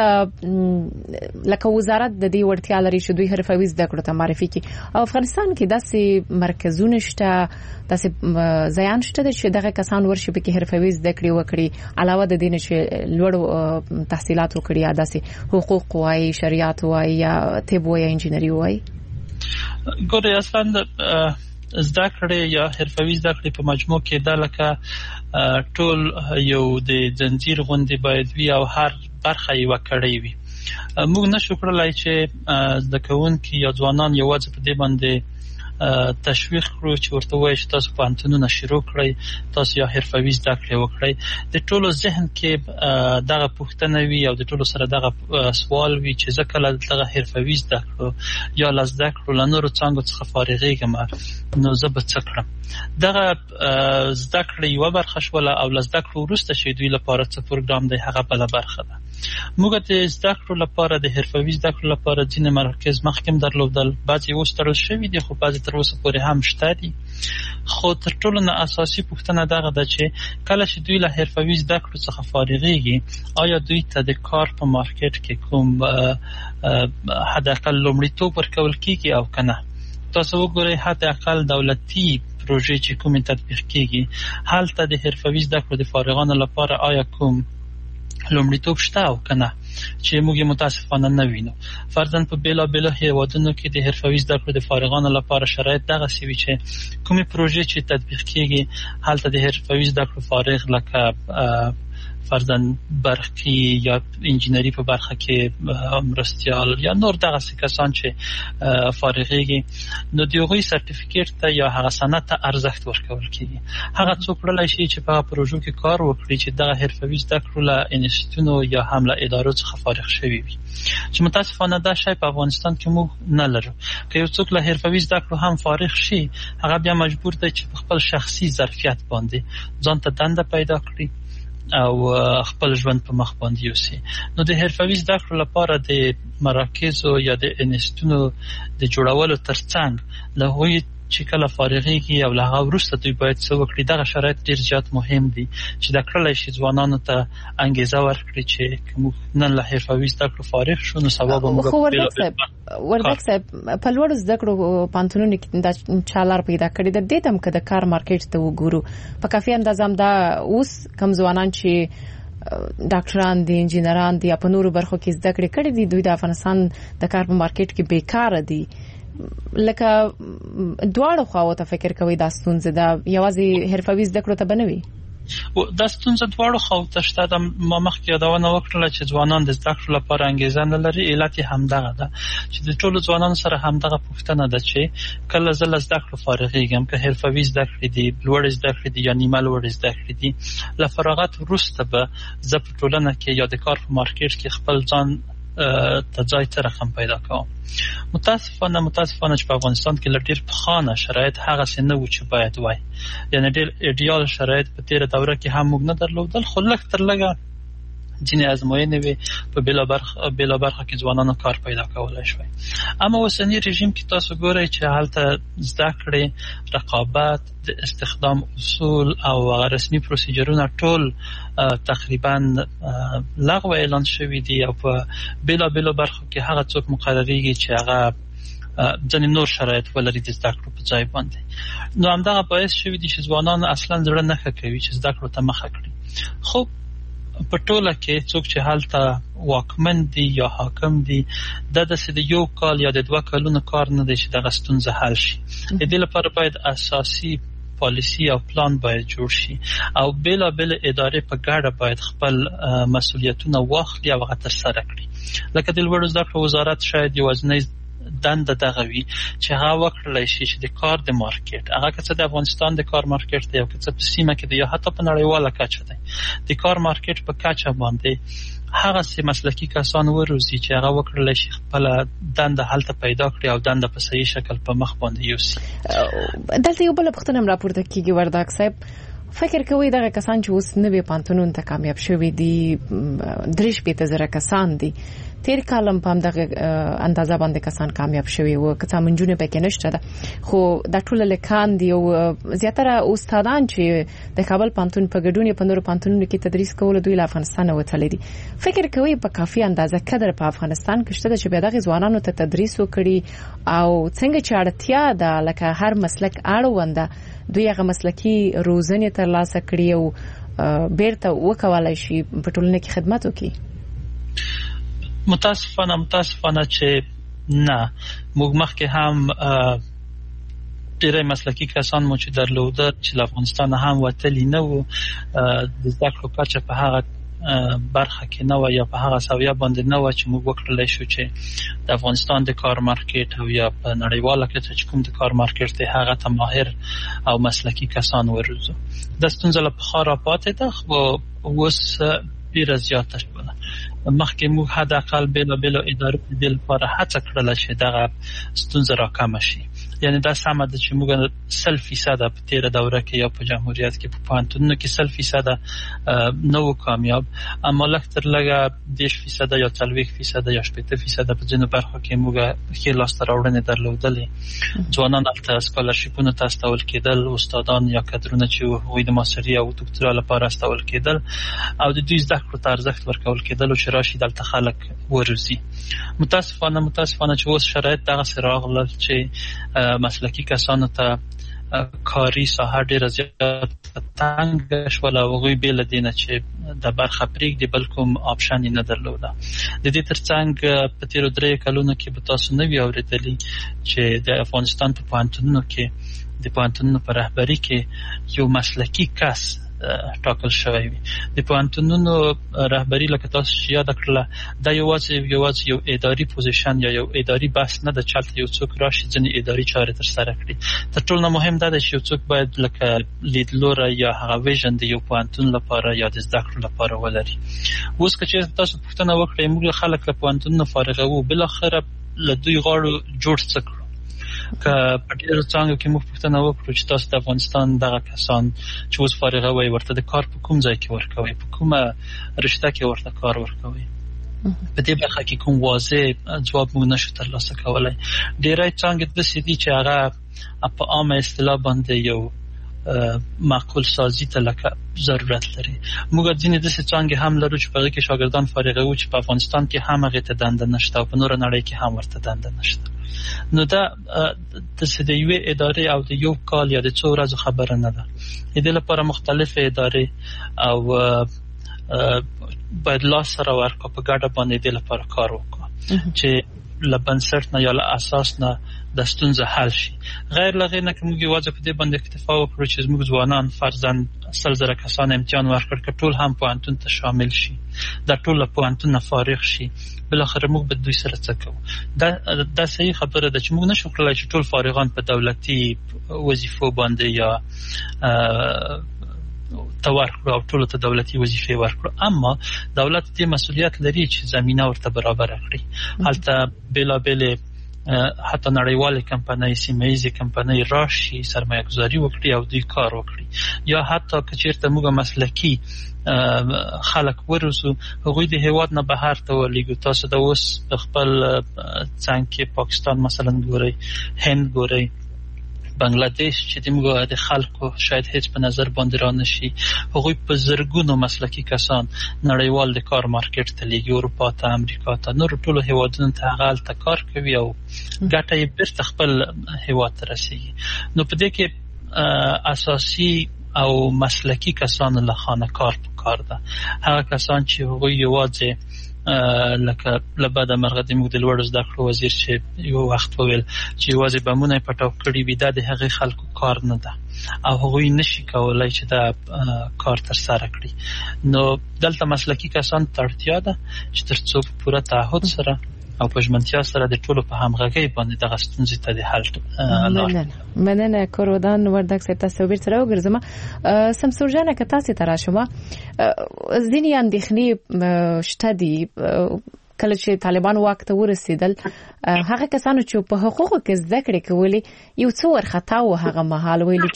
څومره لکه وزارت د دې وړتیا لري چې دوی حرفوي زده کړو ته معرفي کړي او افغانستان کې داسې مرکزونه شته داسې ځایان شته چې دغه کسان ورشي پکې حرفوي زده کړې وکړي علاوه د دې نه چې لوړ تحصیلات وکړي یا داسې حقوق وایي شریعت وایي یا طب وایي انجینري وایي. ګورې اصلا زده کړې یا حرفوي زده کړې په مجموع کې دا لکه ټول یو د زنجیر غوندې باید وي او هر برخه یې وکړی وي. موږ نشو کړلی چې زده کوونکي یا ځوانان یوازې په دې باندې تشویق کړو چې ورته وایي چې تاسو پوهنتونونه شروع کړئ تاسو یا حرفوي زده کړې وکړئ. د ټولو ذهن کې دغه پوښتنه وي او د ټولو سره دغه سوال وي چې زه کله دغه حرفوي زده کړو یا له زده کړو له نورو څانګو څخه فارغېږم نو زه به څه کړم. دغه زده کړې یوه برخه شوله او له زده کړو وروسته چې دوی لپاره څه پروګرام دی هغه بله برخه ده. موږ د زده کړو لپاره د حرفوي زده کړو لپاره ځینې مراکز مخکې هم درلودل بعضې اوس تړل شوي دي خو بعضې تر اوسه پورې هم شته دي. خو تر ټولو نه اساسي پوښتنه دغه ده چې کله چې دوی له حرفوي زده کړو څخه فارغېږي آیا دوی ته د کار په مارکیټ کې کوم حداقل لومړیتوب ورکول کېږي او که نه. تاسو وګورئ حداقل دولتي پروژې چې کومې تطبیق کېږي هلته د حرفوي زده کړو د فارغانو لپاره آیا کوم لومړیتوب شته او که نه چې موږ متاسفانه نه وینو. فرضاً په بېلابېلو هېوادونو کې د حرفوي زده کړو د فارغانو لپاره شرایط دغسې وي چې کومې پروژې چې تطبیق کېږي هلته د حرفوي زده کړو فارغ لکه فرضاً برقی یا انجینری په برخه کې مرستیال یا نور دغسې کسان چې فارغېږي نو د هغوی سرټیفیکیټ ته یا هغه سند ته ارزښت ورکول کېږي. هغه څوک وړلی شي چې په هغه پروژو کې کار وکړي چې دغه حرفوي زده کړو له انسټیټونو یا هم له ادارو څخه فارغ شوي وي چې متاسفانه دا شی په افغانستان کې موږ نه لرو. که یو څوک له حرفوي زده کړو هم فارغ شي هغه بیا مجبور دی چې په خپل شخصي ظرفیت باندې ځان ته دنده پیدا کړي او خپل ژوند په مخ باندې یوسي. نو د حرفوي زده کړو لپاره د مراکزو یا د انسټیټونو د جوړولو ترڅنګ له هغوی چې کله فارغېږي او له هغه وروسته دوی باید څه وکړي دغه شرایط ډېر زیات مهم دي چې دا کړلی شي ځوانانو ته انګېزه ورکړي چې که موږ نن له حرفوي زده کړو فارغ شو نو سبا به موږ وردک صاحب په لوړو زده کړو پوهنتونونو کې دا چا لار پیدا کړې ده. دې ته هم که د کار مارکیټ ته وګورو په کافي اندازه هم دا اوس کم ځوانان چې ډاکټران دي انجینران دي یا په نورو برخو کې زده کړې کړې دي دوی د افغانستان د کار په مارکیټ کې بیکاره دي. لکه دواړو خواو ته فکر کوي دا ستونزه ده یوازې حرفوي زده کړو ته به نه وي دا ستونزه دواړو خواو ته شته ده. ما مخکې یادونه وکړله چې ځوانان د زده کړو لپاره انګېزه نه لري. علت یې همدغه ده چې د ټولو ځوانانو سره همدغه پوښتنه ده چې کله زه له زده کړو فارغېږم که حرفوي زده کړې دي لوړې زده کړې دي یا نیمه لوړې زده کړې دي له فراغت وروسته به زه په ټولنه کې یا د کار په مارکیټ کې خپل ځان ته ځای څه رقم پیدا کوم. متاسفانه متاسفانه چې په افغانستان کې له ډېر پخوانه شرایط هغسې نه وو چې باید وای یعنې ډېر ایډیال شرایط په تېره دوره کې هم موږ نه درلودل خو لږ تر لږه ځینې ازموینې وي په بلا برخه بلا برخه کې ځوانانو کار پیدا کولای شوی. اما اوسنی رژیم کې تاسو ګورئ چې هلته زده کړې، رقابت، د استخدام اصول او رسمي پروسیجرونه ټول تقریبا لغو اعلان شوی دي او په بلا بلا برخه کې هغه څوک مقرریږي چې هغه ځینې نور شرایط ولري د زده کړو په ځای باندې. نو همدغه باعث شوی دي چې ځوانان اصلا زړه نه ښه کوي چې زده کړو ته مخه کړي. خو په ټوله کې څوک چې هلته واکمن دي یا حاکم دي دا داسې د یو کال یا د دوه کالونو کار نه دی چې دغه ستونزه حل شي. د دې لپاره باید اساسي پالیسی او پلان باید جوړ شي او بلا بلا ادارې په ګډه باید خپل مسؤلیتونه واخلي او هغه ترسره کړي. لکه د لوړو زده کړو وزارت شاید یوازینی دنده دغه وي چې هغه وکړلی شي چې د کار د مارکیټ، هغه که څه د افغانستان د کار مارکیټ دی او که څه په سیمه کې دی یا حتی په نړیواله کچه دی، د کار مارکیټ په کچه باندې هغه سي مسلکي کسان وروزي چې هغه وکړلی شي خپل دنده هلته پیدا کړي او دنده په صحیح شکل په مخ باندې یوسي. دلته یو بل پوښتنه هم راپورته کیږي ورداک صاحب، فکر کوي دغه کسان چې اوس نوي پانتونون ته کامیاب شوي دي درې شپېته زره کسان دي، تیر کالم په همدغه اندازه باندې کسان کامیاب شوي وو، که څه منجونه پکې نشته ده، خو دا ټول لیکان دي او زیاتره استادان چې د کابل پانتون په ګډون په نورو پانتونونو کې تدریس کول دوی له افغانستان وتلي دي. فکر کوي په کافي اندازه کډر په افغانستان کې شته چې به دغه ځوانانو ته تدریس وکړي او څنګه چې اړتیا ده لکه هر مسلک اړونده دوی هغه مسلکی روزنه ترلاسه کړي او بیرته وکولای شي په ټولنه کې خدمت وکړي؟ متاسفانه متاسفانه چې نه، موږ مخکې هم ډېری مسلکی کسان مو چې درلودل چې له افغانستان هم وتلي نه وو، د زده کړو کچه په هغه برخه کې نه و یا په هغه سویه باندې نه و چې موږ وکړلی شو چې د افغانستان د کار مارکیټ او یا په نړیواله کچه چې کوم د کار مارکیټ دی هغه ته ماهر او مسلکی کسان وروزو. د ستونزه له پخوا راپاتې ده خو اوس ډېره زیاته شوله. مخکې موږ حداقل بېلا بېلو ادارو د دې لپاره هڅه کړله چې دغه ستونزه راکمه شي. یعنی دا سمه ده چې موږ سل فیصده په تیره دوره کې یا په جمهوریت کې په پوهنتونونو کې سل فیصده نه وو کامیاب، اما لږ تر لږه دېرش فیصده یا څلوېښت فیصده یا شپېته فیصده په ځینو برخو کې موږ ښې لاسته راوړنې درلودلې. ځوانان هلته سکالرشیپونو ته استول کېدل، استادان یا کدرونه چې هغوی د ماستري او دوکتورا لپاره استول کېدل او د دوی زده کړو ته ارزښت ورکول کېدل او چې راشي دلته خلک وروزي. متاسفانه متاسفانه چې اوس شرایط دغسې راغلل چې مسلکی کسانو ته کاری ساحه ډیره زیات تنګ شوله او هغوی بې له دې نه چې د برخه پرېږدي بل کوم آپشن یې نه درلوده. د دې ترڅنګ په تېرو دریو کلونو کې به تاسو نه وي اورېدلي چې د افغانستان په پوهنتونونو کې د پوهنتونونو په رهبري کې یو مسلکی کس ټاکل شوی وي. د پوهنتونونو رهبري لکه تاسو چې یاد کړله دا یوازې یوازې یو اداري پوزیشن یا یو اداري بحث نه ده چې هلته یو څوک راشي ځینې اداري چارې ترسره کړي. تر ټولو نه مهم دا ده چې یو څوک باید لکه لیدلوری یا هغه ویژن د یو پوهنتون لپاره یا د زده کړو لپاره ولري. اوس که چېرته تاسو پوښتنه وکړئ موږ خلک له پوهنتونونو فارغوو، بالاخره له دوی غاړو جوړ څه کړو؟ که په ډېرو څانګو کې موږ پوښتنه وکړو چې تاسو د افغانستان دغه کسان چې اوس فارغوئ ورته د کار په کوم ځای کې ورکوئ، په کومه رشته کې ورته کار ورکوئ؟ په دې برخه کې کوم واضح ځواب موږ نشو ترلاسه کولی. ډېری څانګې داسې دي چې هغه په عامه اصطلاح باندې یو معقول سازی ته لکه ضرورت لري. موږ ځینې داسې څانګې هم لرو چې په هغې کې شاګردان فارغوو چې په افغانستان کې هم هغې ته دنده نشته او په نوره نړۍ کې هم ورته دنده نشته. نو دا داسې د یوې ادارې او د یو کال یا د څو ورځو خبره نه ده. د دې لپاره مختلفې ادارې او باید لاس سره ورکړو په ګډه باندې دې لپاره کار وکړو چې له بنسټ نه یا له اساس نه د ستونزه حل شي. غیر له هغې نه که موږ یوازې په دې باندې اکتفا وکړو چې زموږ ځوانان فرضاً سل زره کسان امتحان ورکړ که ټول هم پوهنتون ته شامل شي، دا ټول له پوهنتون نه فارغ شي، بالاخره موږ به دوی سره څه کوو؟ دا دا صحیح خبره ده چې موږ نشو کړلی چې ټول فارغان په دولتي وظیفو باندې یا ته ورکړو او ټولو ته دولتي وظیفې ورکړو، اما دولت دې مسؤلیت لري چې زمینه ورته برابره کړي. هلته بېلابېلې حتی نړیوال کمپنۍ سیمه‌ایزه کمپنۍ راشي سرمایه گذاري وکړي او دوی کار وکړي یا حتی که چیرته موږ مسلکی خلک ورسو هغوی د هیواد نه بهر ته ولېږو. تاسو د اوس خپل څنګه کې پاکستان مثلا ګورئ، هند ګورئ، بنگلاديش چې موږ د خلکو شاید هیڅ په نظر باندې را نشي، هغوی په زرګونو مسلکی کسان نړیوال د کار مارکیټ ته لیږي، اروپا ته، امریکا ته، نور ټولو هیوادونو ته هغه هلته کار کوي او ګټه یې بیرته خپل هیواد ته رسیږي. نو په دې کې اساسي او مسلکی کسان له خانه کار کار ده، هغه کسان چې هغوی یوازې لکه لبد مرغه د موږ د لوړ زده کړو وزیر چې یو وخت وویل چې یوازې بمونه پټاو کړي وي، دا د هغې خلکو کار نه ده او هغوی نشي کولای چې دا کار تر سره کړي. نو دلته مسلکی کسان ته اړتیا ده چې تر څو په پوره تعهد سره او په ژمنتیا سره د ټولو په همغږۍ باندې دغه ستونزې ته د حل مننه مننه کوردان وردګ صاحب، تاسو بیرته راوګرځم. سمسور جانه که تاسو ته راشم، ځینې اندېښنې شته دي کله چې طالبان واک ته ورسېدل، هغه کسانو چې په حقوقو کې زده کړې کولې یو څه ورخطا و هغه مهال، ویلي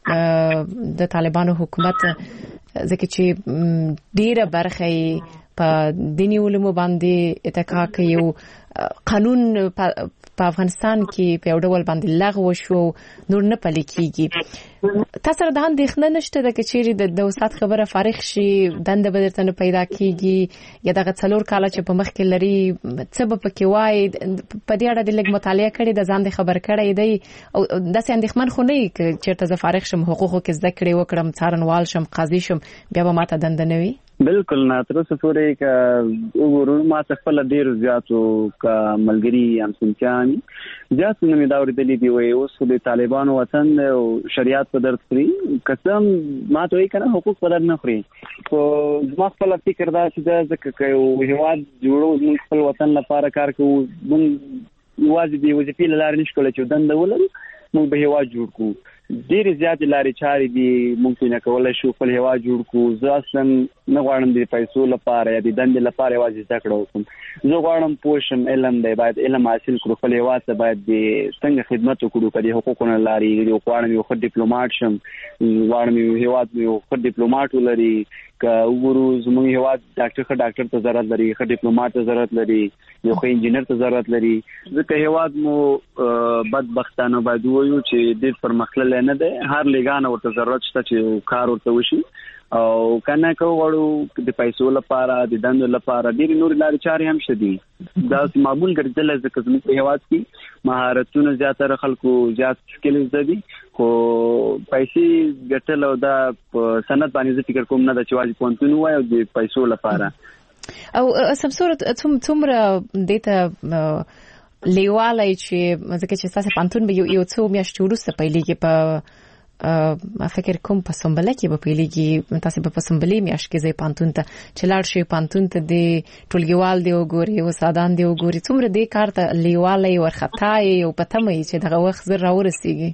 چې د طالبانو حکومت ځکه چې ډیره برخه په دیني علومو باندې اتکا کوي، یو قانون په افغانستان کې په یو ډول باندې لغوه شو، نور نه پلي کیږي. تاسو د اندېښنه نشته د کچېرې د وسات خبره فارغ شي، دنده به درته نه پیدا کیږي یا دغه څلور کاله چې په مخ کې لري څه به پکې وایي؟ په دې اړه د لږ مطالعه کړې ده، ځان دې خبر کړی دی او داسې اندېښمن خو نه یې که چېرته زه فارغ شم، حقوقو کې زده کړې وکړم، څارنوال شم، قاضي شم، بیا به ماته دنده نه وي؟ بالکل نه، تر اوسه پورې که وګورو ما ته خپله ډېرو زیاتو که ملګري همسنتیان زیاتونه مې دا اورېدلي دي وایي اوس خو د طالبانو وطن دی او شریعت په درد خوري. که څه هم ما ته وایي که نه حقوق په درد نه خوري، خو زما خپله فکر دا چې ده ځکه که یو هېواد جوړو، زموږ خپل وطن لپاره کار کوو، موږ یوازې د وظیفې له لارې نشو کولی چې دنده ولرو، موږ به هېواد جوړ کړو. ډېرې زیاتې لارې چارې دي موږ پرې نه کولی شو خپل هېواد جوړ کړو. زه اصلا نه غواړم د پیسو لپاره یا د دندې لپاره یوازې زده کړه وکړم، زه غواړم پوه شم علم دی، باید علم حاصل کړو، خپل هېواد ته باید د څنګه خدمت وکړو که د حقوقو نه لارې. یو غواړم یو ښه ډیپلوماټ شم، غواړم یو هېواد یو ښه ډیپلوماټ ولري. که وګورو زموږ هېواد ډاکټر ښه ډاکټر ته ضرورت لري، ښه ډیپلوماټ ته ضرورت لري، یو ښه انجینر ته ضرورت لري. ځکه هېواد مو بدبختانه باید ووایو چې ډېر پرمختللی نه دی، هر لګانه ورته ضرورت شته چې کار ورته وشي او کنه که وغواړو د پیسو لپاره د دندو لپاره ډېرې نورې لارې چارې هم شته دي. دا معمول ګرځېدلی ځکه زموږ په هېواد کې مهارتونه زیاتره خلکو زیات سکلز ده دي، خو پیسې ګټل او دا په سند باندې زه فکر کوم نه ده چې یوازې پوهنتون ووایي او د پیسو لپاره. او سمسور څومره دې ته لیوالی چې ځکه چې ستاسې پوهنتون به یو څو میاشتې وروسته پیلېږي، په فکر کوم په سنبله کې به پیلېږي، تاسې به په سنبلې میاشت کې ځئ پوهنتون ته چې لاړ شئ پوهنتون ته د ټولګیوال دې وګوري، استادان دې وګوري، څومره دې کار ته لیوالی ورخطا یې او په تمه یې چې دغه وخت زر راورسېږي؟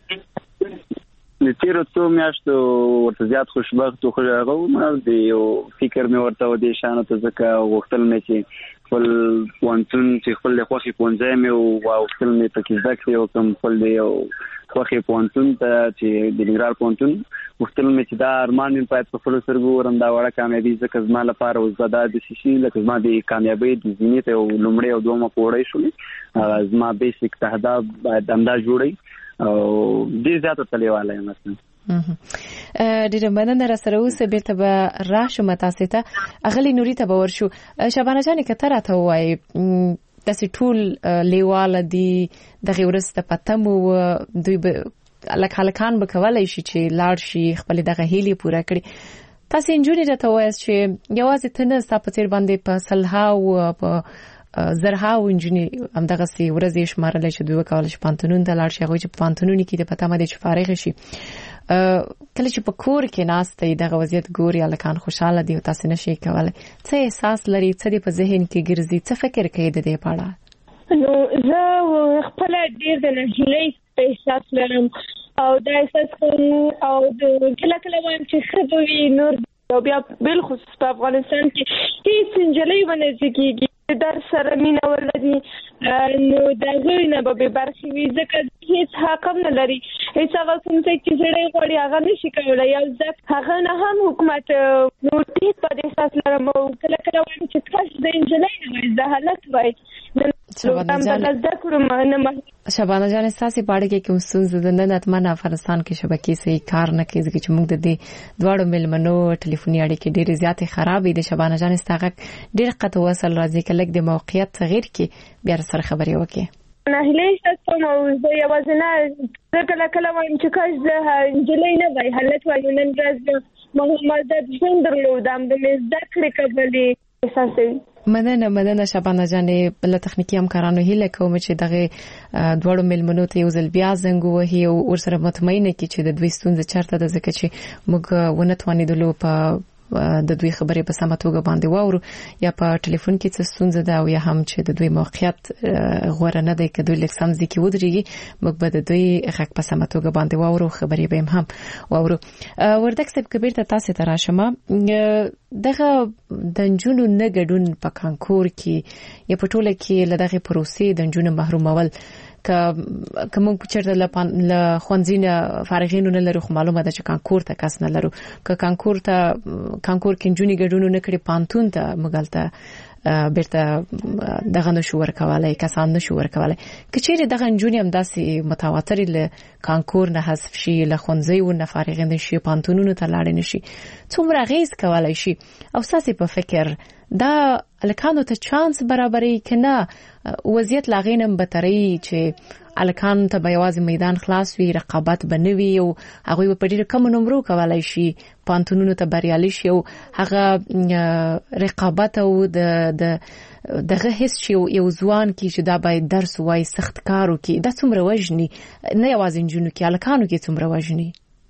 د تیرو څو میاشتو ورته زیات خوشبخت او هغه وم، د یو فکر مې ورته و دې شانو ته ځکه غوښتل مې چې خپل پوهنتون چې خپل د خوښې ښوونځی مې وغوښتل مې پکې زده کړې وکړم، خپل د یو خوښې پوهنتون ته چې د ننګرهار پوهنتون غوښتل مې چې دا ارمان مې باید په خپلو سترګو وګورم دا وړه کامیابي، ځکه زما لپاره اوس به دا داسې شي لکه زما د کامیابۍ د زینې ته یو لومړۍ او دویمه پوړۍ شولې، زما بیسیک تهداب باید همدا جوړی او ډېر زیات ورته لیوالی یم. ډېره مننه را سره اوسه، بیرته به راشم تاسې ته. اغلې نوري ته به ورشو. شبانه جانې که ته راته ووایې داسې ټول لیواله دي دغې وروسته په تمو دوی به لکه هلکان به کولی شي چې لاړ شي خپلې دغه هیلې پوره کړي، تاسې نجونې راته ووایاست چې یوازې ته نه ستا په څېر باندې په سلهاو په زرهاو نجونې همدغسې ورځې یې شمارلی چې دوی وکولی شي پوهنتونونو ته لاړ شي، هغوی چې په پوهنتونونو کې دي په تمه دی چې فارغ شي. کله چې په کور کې ناسته یې دغه وضعیت ګوري، هلکان خوشحاله دي او تاسې نشئ کولی، څه احساس لري، څه دې په ذهن کې ګرځي، څه فکر کوي د دې په اړه؟ نو زه خپله ډېر د ناهیلۍ احساس لرم او دا احساس کوم او کله کله وایم چې ښه به وي نور، او بیا بالخصوص په افغانستان کې هېڅ نجلۍ ونه زیږېږي درس سره مینه ولري نو دا غوی نه به برخي وي ځکه هیڅ حق نه لري هیڅ هغه کوم څه چې سړی غواړي هغه نشي کولای یو ځکه هغه نه هم حکومت نوټیس په دې اساس لرم او کله کله وایي چې کاش د انجلۍ نه وای د حالت وای شبانه جان اساسي پاړه کې کوم څه د نن اتمنه افغانستان کې شبکې صحیح کار نه کوي ځکه چې موږ د دې دواړو ملمنو ټلیفوني اړیکې ډېرې زیاتې خرابې دي شبانه جان استغه ډېر قطع وصل راځي کله د موقعیت تغیر کې بیا سره خبرې وکړي نه هلې څه موضوع یوازې نه کله کله وایم چې کاش د انجلۍ نه وای حالت وای نن ورځ محمد ژوند درلودم د زده کړې کولې اساسي مننه مننه شبانه جانې بل تخنیکی همکارانو هیله کوم چې دغه دواړو ملمنو ته یو ځل بیا زنګ وهي او ورسره مطمئنه کی چې د دوی ستونزې چرته د ځکه چې موږ ونتوانې دلو په د دوی خبرې په سمه توګه باندې واورو یا په ټلیفون کې څه ستونزه ده او یا هم چې د دوی موقعیت غوړه نه دی کډوی لکسم ځکه ودرېږي موږ به د دوی حق په سمه توګه باندې واورو خبرې به هم واورو وردک صاحب کبیر ته تاسو ته راشم دغه د جنونو نه ګډون په کانکور کې یا په ټوله کې لدغه پروسې د جنونو محرومول که کوم چیرته له خوانزینه فارغینو نه لرو خو معلومه ده چې کانکور ته کس نه لرو که کانکور ته کانکور کې جونی ګډونو نه کړی پانتون ته مګالته بیرته دغه نشو ورکوالای کسان نشو ورکوالای کچېره دغه جونی هم داسې متواتر له کانکور نه حذف شي له خوانزي و نه فارغین شي پانتونونو ته لاړ نه شي څومره غیز کولای شي او ساسي په فکر دا الکانو ته چانس برابرې کنه وضعیت لاغینم بتري چې الکان ته بیاوازي میدان خلاص وي رقابت بنوي او هغه په ډیره کم نمبر کولای شي پانتونونو ته بریالي شي او هغه رقابت او د د دغه هیڅ یو ځوان کې چې دا باید درس وای سخت کارو کې دا څومره وژني نه یوازې جنونو کې الکانو کې څومره وژني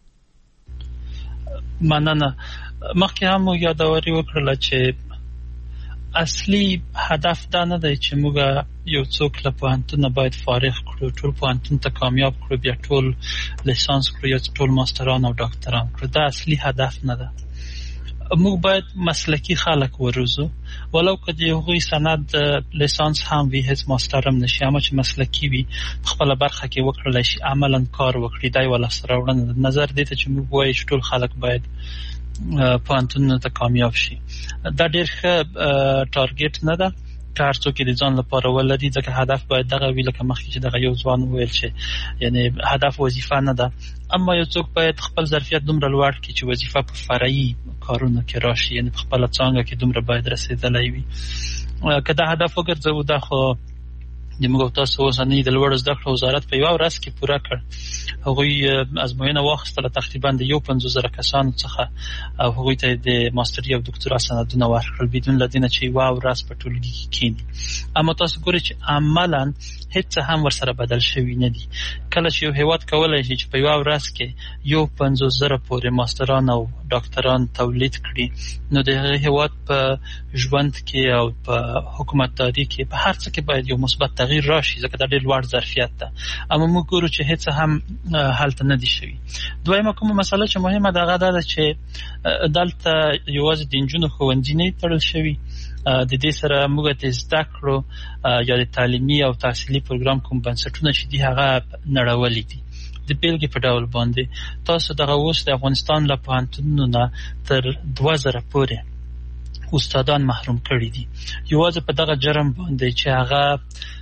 مننه مخکې هم یادوري وکړل چې اصلي هدف دا نه دی چې موږ یو څوک له پوهنتون باید فارغ کړو ټول پوهنتون ته کامیاب کړو بیا ټول لیسانس کړو یا ټول ماستران او ډاکټران کړو دا اصلي هدف نه ده موږ باید مسلکی خلک وروزو ولو که د هغوی سند لیسانس هم وي هیڅ ماستر هم نشي اما چې مسلکی وي خپل برخه کې وکړل شي عملاً کار وکړي دا ولا سره وړاندې نظر دې ته چې موږ وایو چې ټول خلک باید پوهنتون ته کامیاب شي دا ډېر ښه ټارګټ نه ده کار څوک د ځان لپاره ولدي ځکه هدف باید دغه وی لکه مخکې چې دغه یو ځوان ویل چې یعنی هدف وظیفه نه ده اما یو څوک باید خپل ظرفیت دومره لوړ کړي چې وظیفه په فرعي کارونو کې راشي یعنی په خپل څنګه کې دومره باید رسیدلای وي که دا هدف وګرځو دا خو د موږ تاسو اوسنۍ د لوړ زده کړو وزارت په یو ورځ کې پوره کړ هغوی ازموینه واخیستله تقریبا د یو پنځوس زره کسانو څخه او هغوی ته د ماستري او دکتورا سندونه ورکړل بدون لدینه چې یو ورځ په ټولګي کې کینی اما تاسو ګورئ چې عملاً هیڅ هم ورسره بدل شوی نه دي کله چې یو هیواد کولای شي چې په یو ورځ کې یو پنځوس زره پورې ماستران او ډاکټران تولید کړي نو د هغه هیواد په ژوند کې او په حکومتداري کې په هر څه کې باید یو مثبت تغییر راشي ځکه دا ډېر لوړ ظرفیت ده اما موږ ګورو چې هیڅ هم حالت نه دي شوی دویمه کومه مسله چې مهمه ده هغه ده چې دلته یوازې د نجونو ښوونځي نه تړل شوي د دې سره موږ د زده کړو یا د تعلیمي او تحصیلي پروګرام کوم بنسټونه چې دي هغه نړولي دي د بیلګې په ډول باندې تاسو دغه اوس د افغانستان له پوهنتونونو نه تر دوه زره پورې استادان محروم کړي دي یوازې په دغه جرم باندې چې هغه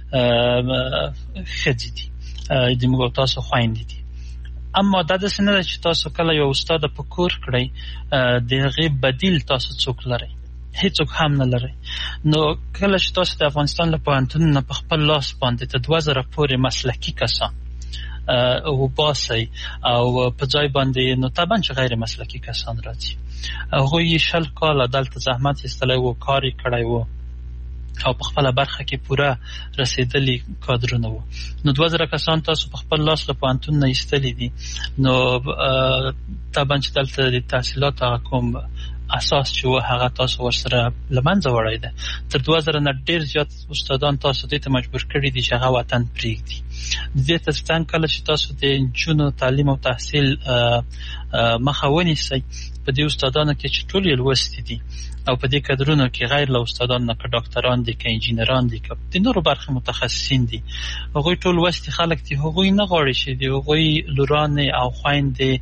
ښځې دي د موږ تاسو خويندې دي اما دا د سنه چې تاسو کله یو استاد په کور کړی د هغه بدیل تاسو څوک لري هیڅوک هم نه لري نو کله چې تاسو د افغانستان له پوهنتون په خپل لاس باندې ته دوه زره پورې مسلکی کسان او باسي او په ځای باندې نو طبعا چې غیر مسلکی کسان راځي هغه شل کال دلته زحمت ایستلی وو کاری کړی وو او په خپل برخه کې پوره رسیدلی کادرونه وو نو دوه زره کسان تاسو په خپل لاس له پوهنتون نه ایستلی دي نو طبعا چې دلته د تحصیلات کوم اساس چې هغه تاسو ورسره لمنځه وړی ده تر دوه زره نه ډیر زیات استادان تاسو ته مجبور کړي دي چې هغه وطن پرېږدي د دې ترڅنګ کله چې تاسو د جنونو تعلیم او تحصیل مخه ونیسئ په دې استادانو کې چې ټول یې لوستي دي او په دې کادرونو کې غیر له استادانو نه که ډاکټران دي که انجینران دي که د نورو برخې متخصصین دي هغوی ټول لوستي خلک دي هغوی نه غواړي چې د هغوی لورانې او خویندې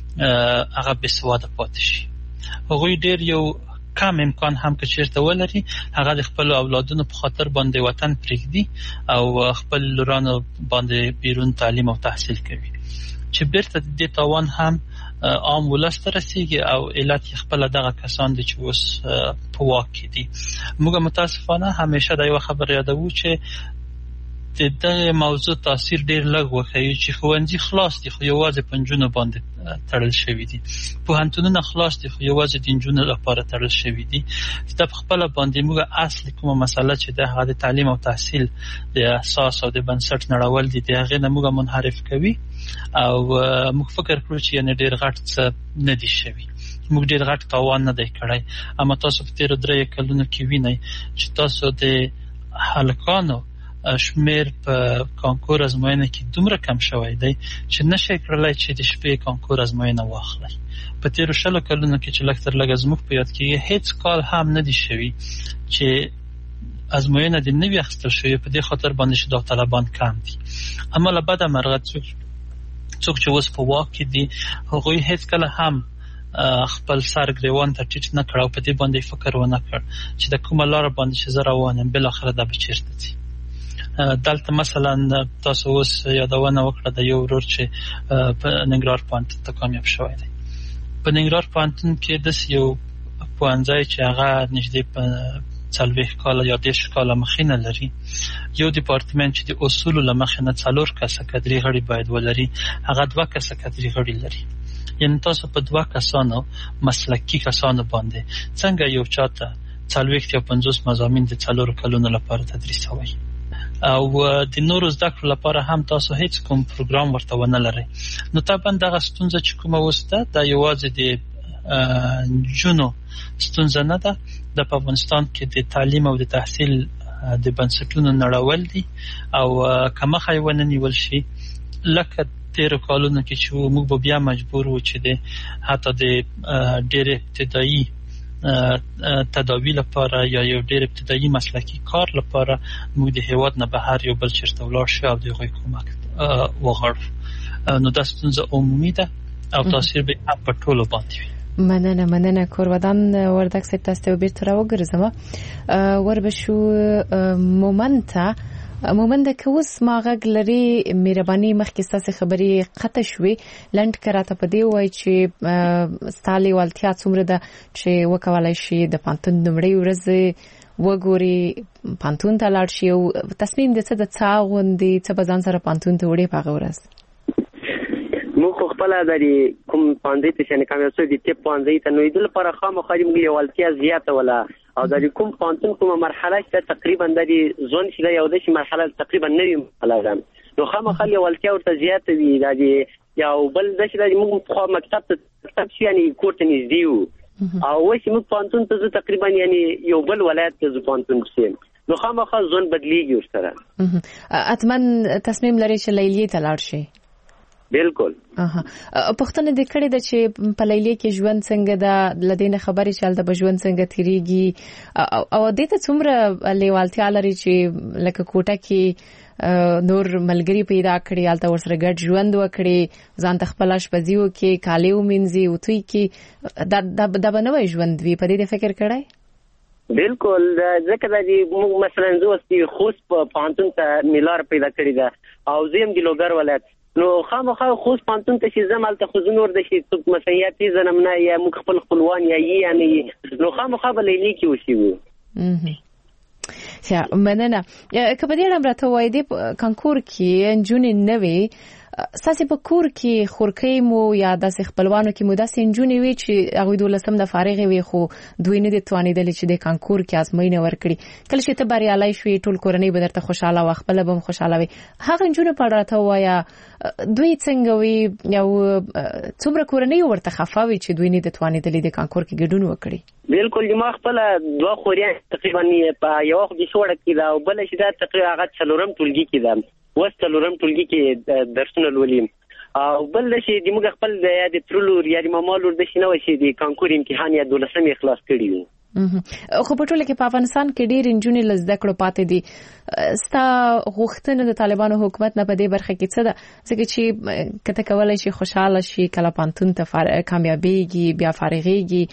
هغه بې سواده پاتې شي هغوی ډېر یو کم امکان هم که چیرته ولري هغه د خپل اولادونو په خاطر باندې وطن پرېږدي او خپل لورانو باندې بیرون تعلیم او تحصیل کوي چې بیرته د دې تاوان هم عام ولس ته رسیږي او علت یې خپله دغه کسان دي چې اوس په واک کې دي. موږ متاسفانه همیشه دا یوه خبره یادوو چې د دغه موضوع تاثیر ډېر لږ وښیي چې ښوونځي خلاص دي خو یوازې په نجونو باندې تړل شوي دي پوهنتونونه خلاص دي خو یوازې د نجونو لپاره تړل شوي دي چې دا په خپله باندې موږ اصل کومه مسله چې د هغه د تعلیم او تحصیل د اساس او د بنسټ نړول دي د هغې نه موږ منحرف کوي او موږ فکر کړو چې یعنې ډېر غټ څه نه دي شوي موږ ډېر غټ تاوان نه دی کړی اما تاسو په تېرو دریو کلونو کې وینئ چې تاسو د هلکانو شمیر په کانکور ازموینه کې دومره کم شوی دی چې نشي کړلی چې د شپې کانکور ازموینه واخلي په تېرو شلو کلونو کې چې لږ تر لږه زموږ په یاد کېږي هېڅ کال هم نه دي شوي چې ازموینه دې نه وي اخیستل شوې په دې خاطر باندې چې داوطلبان کم دي اما له بده مرغه څوک څوک چې اوس په واک کې دي هغوی هېڅکله هم خپل سر ګریوان ته ټیټ نه کړ او په دې باندې فکر ونه کړ چې د کومه لاره باندې چې زه روان یم بالاخره دا به چېرته ځي دلته مثلا تاسو اوس یادونه وکړه د یو ورور چې په ننګرهار پوهنتون ته کامیاب شوی دی په ننګرهار پوهنتون کې داسې یو پوهنځی چې هغه نږدې په څلوېښت کاله یا دېرش کاله مخینه لري یو ډیپارټمنټ چې د اصولو له مخې نه څلور کسه کدري غړي باید ولري هغه دوه کسه کدري غړي لري یعنې تاسو په دوه کسانو مسلکي کسانو باندې څنګه یو چاته څلوېښت یا پنځوس مضامین د څلورو کلونو لپاره تدریسوئ او د نورو زده کړو لپاره هم تاسو هیڅ کوم پروګرام ورته ونه لرئ نو طبعا دغه ستونزه چې کومه اوس ده دا یوازې د نجونو ستونزه نه ده د په افغانستان کې د تعلیم او د تحصیل د بنسټونو نړول دي او که مخه یې ونه نیول شي لکه تېرو کالونو کې چې موږ به بیا مجبور وو چې د حتی د ډېر ابتدایي تداوی لپاره یا یو ډېر ابتدایي مسلکي کار لپاره موږ د هېواد نه بهر یو بل چېرته ولاړ شو او د هغوی کومک وغواړو نو دا ستونزه عمومي ده او تاثیر به هم په ټولو باندې وي. مننه مننه کورودان وردک صاحب تاسو ته بیرته راوګرځم وربشو مومنته مومنده که اوس ما غږ لري مهرباني مخکې ستاسې خبرې قطع شوې لنډ که راته په دې ووایي چې ستا لیوالتیا څومره ده چې وکولی شي د پوهنتون لومړۍ ورځ وګوري پوهنتون ته لاړ شي او تصمیم د څه د څه اغوندي څه به ځان سره پوهنتون ته وړې په هغه ورځ موږ خو خپله د کوم پوهنځي ته چې کامیاب شوي دي طب پوهنځي ته نو د دې لپاره خامخا موږ لیوالتیا زیاته وله او د کوم پوهنتون کومه مرحله چې تقریبا د ژوند چې یو داسې مرحله تقریبا نوې مرحله ده نو خامخا لیوالتیا ورته زیاته وي د یو بل داسې د موږ خو مکتب ته مکتب چې یعنې کور ته نږدې وو او اوس موږ پوهنتون ته زه تقریبا یعنې یو بل ولایت ته زه پوهنتون پسې نو خامخا ژوند بدلېږي ورسره حتما تصمیم لري چې لیلیې ته لاړ شي بالکل اها پښتنه د کړي د چې په لیلیې کې ژوند څنګه د لدینه خبرې چل د ژوند څنګه تیریږي او د ته څومره لیوالتیا لري چې لکه کوټه کې نور ملګری پیدا کړی الته ورسره ګډ ژوند وکړي ځان تخپل شپزي وکي کالیو منځي او توي کې د د بنوي ژوند وی په دې فکر کړای بالکل ځکه د مثلا زوستي خوست په پانتون ته میلار پیدا کړی دا او زم د لوګر ولایت نو خامخا خوست پانتون ته چې زمال ته خو نور د شي مثلا یا تیز نمنه یا مخ خپل خپلوان یا یعنی نو خامخا بلېلی کې وشي وو ښه مننه که په دې اړه راته وایي د کانکور کې انجونې نوې ساسي په کور کې خورکې مو یا د خپلوانو کې مو د سنجونې وی چې هغه د لسم د فارغ وي خو دوی نه د توانیدل چې د کانکور کې ازموینه ورکړي کله چې ته بریالي شوې ټول کورنۍ به درته خوشاله او خپل به خوشاله وي هغه انجونې په راته وایي دوی څنګه وي یو څومره کورنۍ ورته خفاوي چې دوی نه د توانیدل د کانکور کې ګډون وکړي بالکل ما خپل دوه خوريان تقریبا په یو وخت د شوړه کې دا او بل چې دا تقریبا هغه څلورم ټولګي کې ده وسته لورم ټولګي کې درسونه لولیم او بل شي د موږ خپل د ترلور یا د مامالور د شنو شي د کانکور امتحان یا دولسمې اخلاص کړی خو په ټوله کې په افغانستان کې ډېر انجونې لزده کړو پاتې دي ستا غوښتنه د طالبانو حکومت نه په دې برخه کې څه ده ځکه چې کته کولای شي خوشاله شي کله پانتون ته کامیابیږي بیا فارغيږي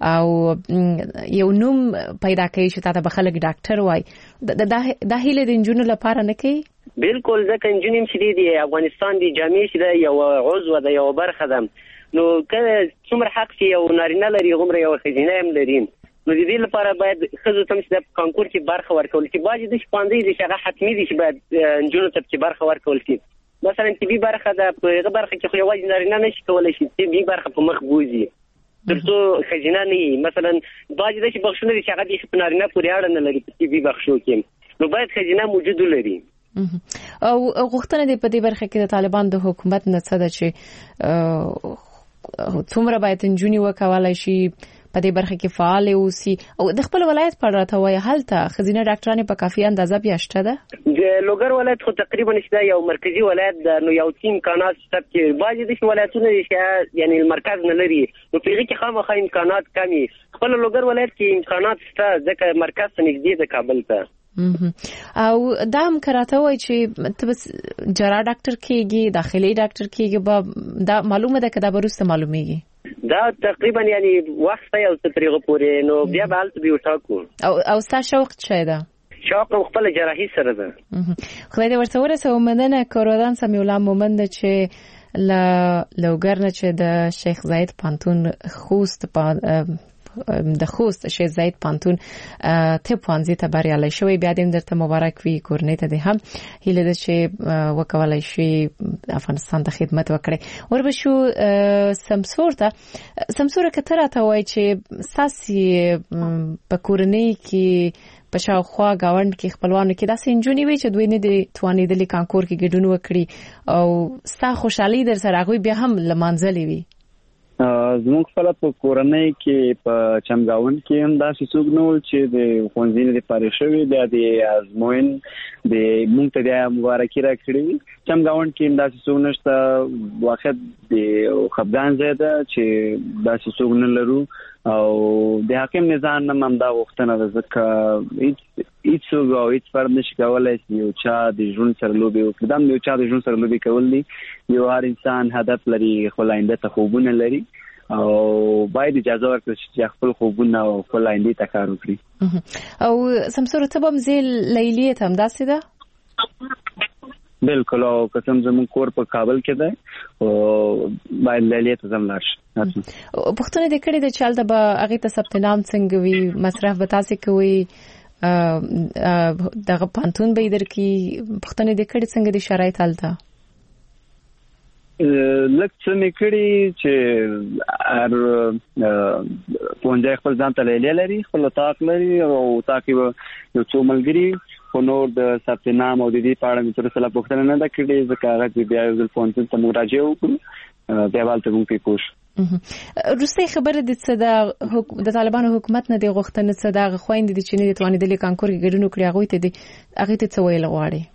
او یو نوم پیدا کوي چې تا ته بخلک ډاکټر وای د هیله د انجونو لپاره نه کوي بالکل ځکه انجونیم چې دی افغانستان دی جامع شي یو عضو د یو برخه ده نو کله څومره حق شي یو نارینه لري غومره یو خزینه هم لري نو د دې لپاره باید خزو تم چې د کانکور کې برخه ورکول شي باج د شپاندې د شغه حتمی دي چې باید انجونو ته کې برخه ورکول شي مثلا چې بي برخه د په برخه کې خو یو وایي نارینه نشي کولای شي چې بي برخه په مخ بوزي ترڅو خزینه نه مثلا باج د شي بخښنه د شغه د نارینه پورې اړه نه لري چې بي بخښو کې نو باید خزینه موجود لري او غوښتنه د په دې برخه کې د طالبان د حکومت نه څه ده چې څومره باید انجونی وکولای شي په دې برخه کې فعال اوسي او د خپل ولایت په اړه ته وایي هلته خزینه ډاکټرانه په کافي اندازه بیا شته ده د لوګر ولایت خو تقریبا شته یو مرکزی ولایت د نو یو تیم امکانات شته چې باج د ولایتونو چې یعنی المرکز نه لري نو په کې خامخا امکانات کمی خپل لوګر ولایت کې امکانات شته ځکه مرکز ته نږدې د کابل ته او دا هم کراته وای چې ته بس جراح ډاکټر کېږي داخلي ډاکټر کېږي دا معلومه ده کدا برسته معلومیږي دا تقریبا یعنی وخت یو څه طریقه پورې نو بیا به حالت به وټاکو او او ستا شوق څه ده شوق خپل جراحي سره ده خدای دې ورته ورسو مننه کورودان سمیولا مومند چې ل لوګر نه چې د شیخ زاید پانتون خوست په د خوست شیخ زاید پانتون ته پانزي ته بریالي شوی بیا دې درته مبارک وي کورنۍ ته دې هم هیله ده چې وکولای شي افغانستان ته خدمت وکړي وربشو سمسور ته سمسور کتره ته وای چې ساسي په کورنۍ کې په شاوخوا گاوند کې خپلوانو کې داسې انجونی وي چې دوی نه دي توانیدلي کانکور کې ګډون وکړي او ستا خوشحالي در سره غوي بیا هم لمانځلې وي زموږ خپل په کورنۍ کې په چمګاوند کې هم داسې څوک نه ول چې د خونځینې د پاره شوی د ازموین د مونږ ته د مبارکي را کړی چمګاوند کې هم داسې څوک نشته واخد د خپګان زیاده چې داسې څوک نه لرو او د حاکم نظام نه هم دا وختنه ده ځکه هیڅ هیڅ څوک او هیڅ فرد نشي کولای چې یو چا د ژوند سره لوبي وکړي دا یو چا د ژوند سره لوبي کول دي یو هر انسان هدف لري خپل آینده ته خوبونه لري او باید اجازه ورکړي چې خپل خوبونه او خپل آینده ته کار وکړي او سمسور ته به مزل لیلیه هم داسې ده بالکل او قسم زمون کور په کابل کې ده او باید لیلیه ته زم لاش پښتون دې کړي د چالت به هغه ته ثبت نام څنګه وي مصرف به تاسو کوي دغه پانتون به در کې پښتون دې کړي څنګه د شرایط حالته لکه څه کړي چې ار پونځه خپل ځان ته لیلیه لري خپل طاق لري او تاکي یو څو ملګری په نور د ثبت نام او د دې په اړه تر څه لا پوښتنه نه ده کړې ځکه هغه چې بیا د پونځه ته مراجعه وکړو بیا والته مونږ کې کوش روسي خبره د څه د د طالبانو حکومت نه د غوښتنې څه د خويند دي چې نه توانیدلې کانکور کې ګډون کړی هغه ته دي هغه ته څه ویل غواړي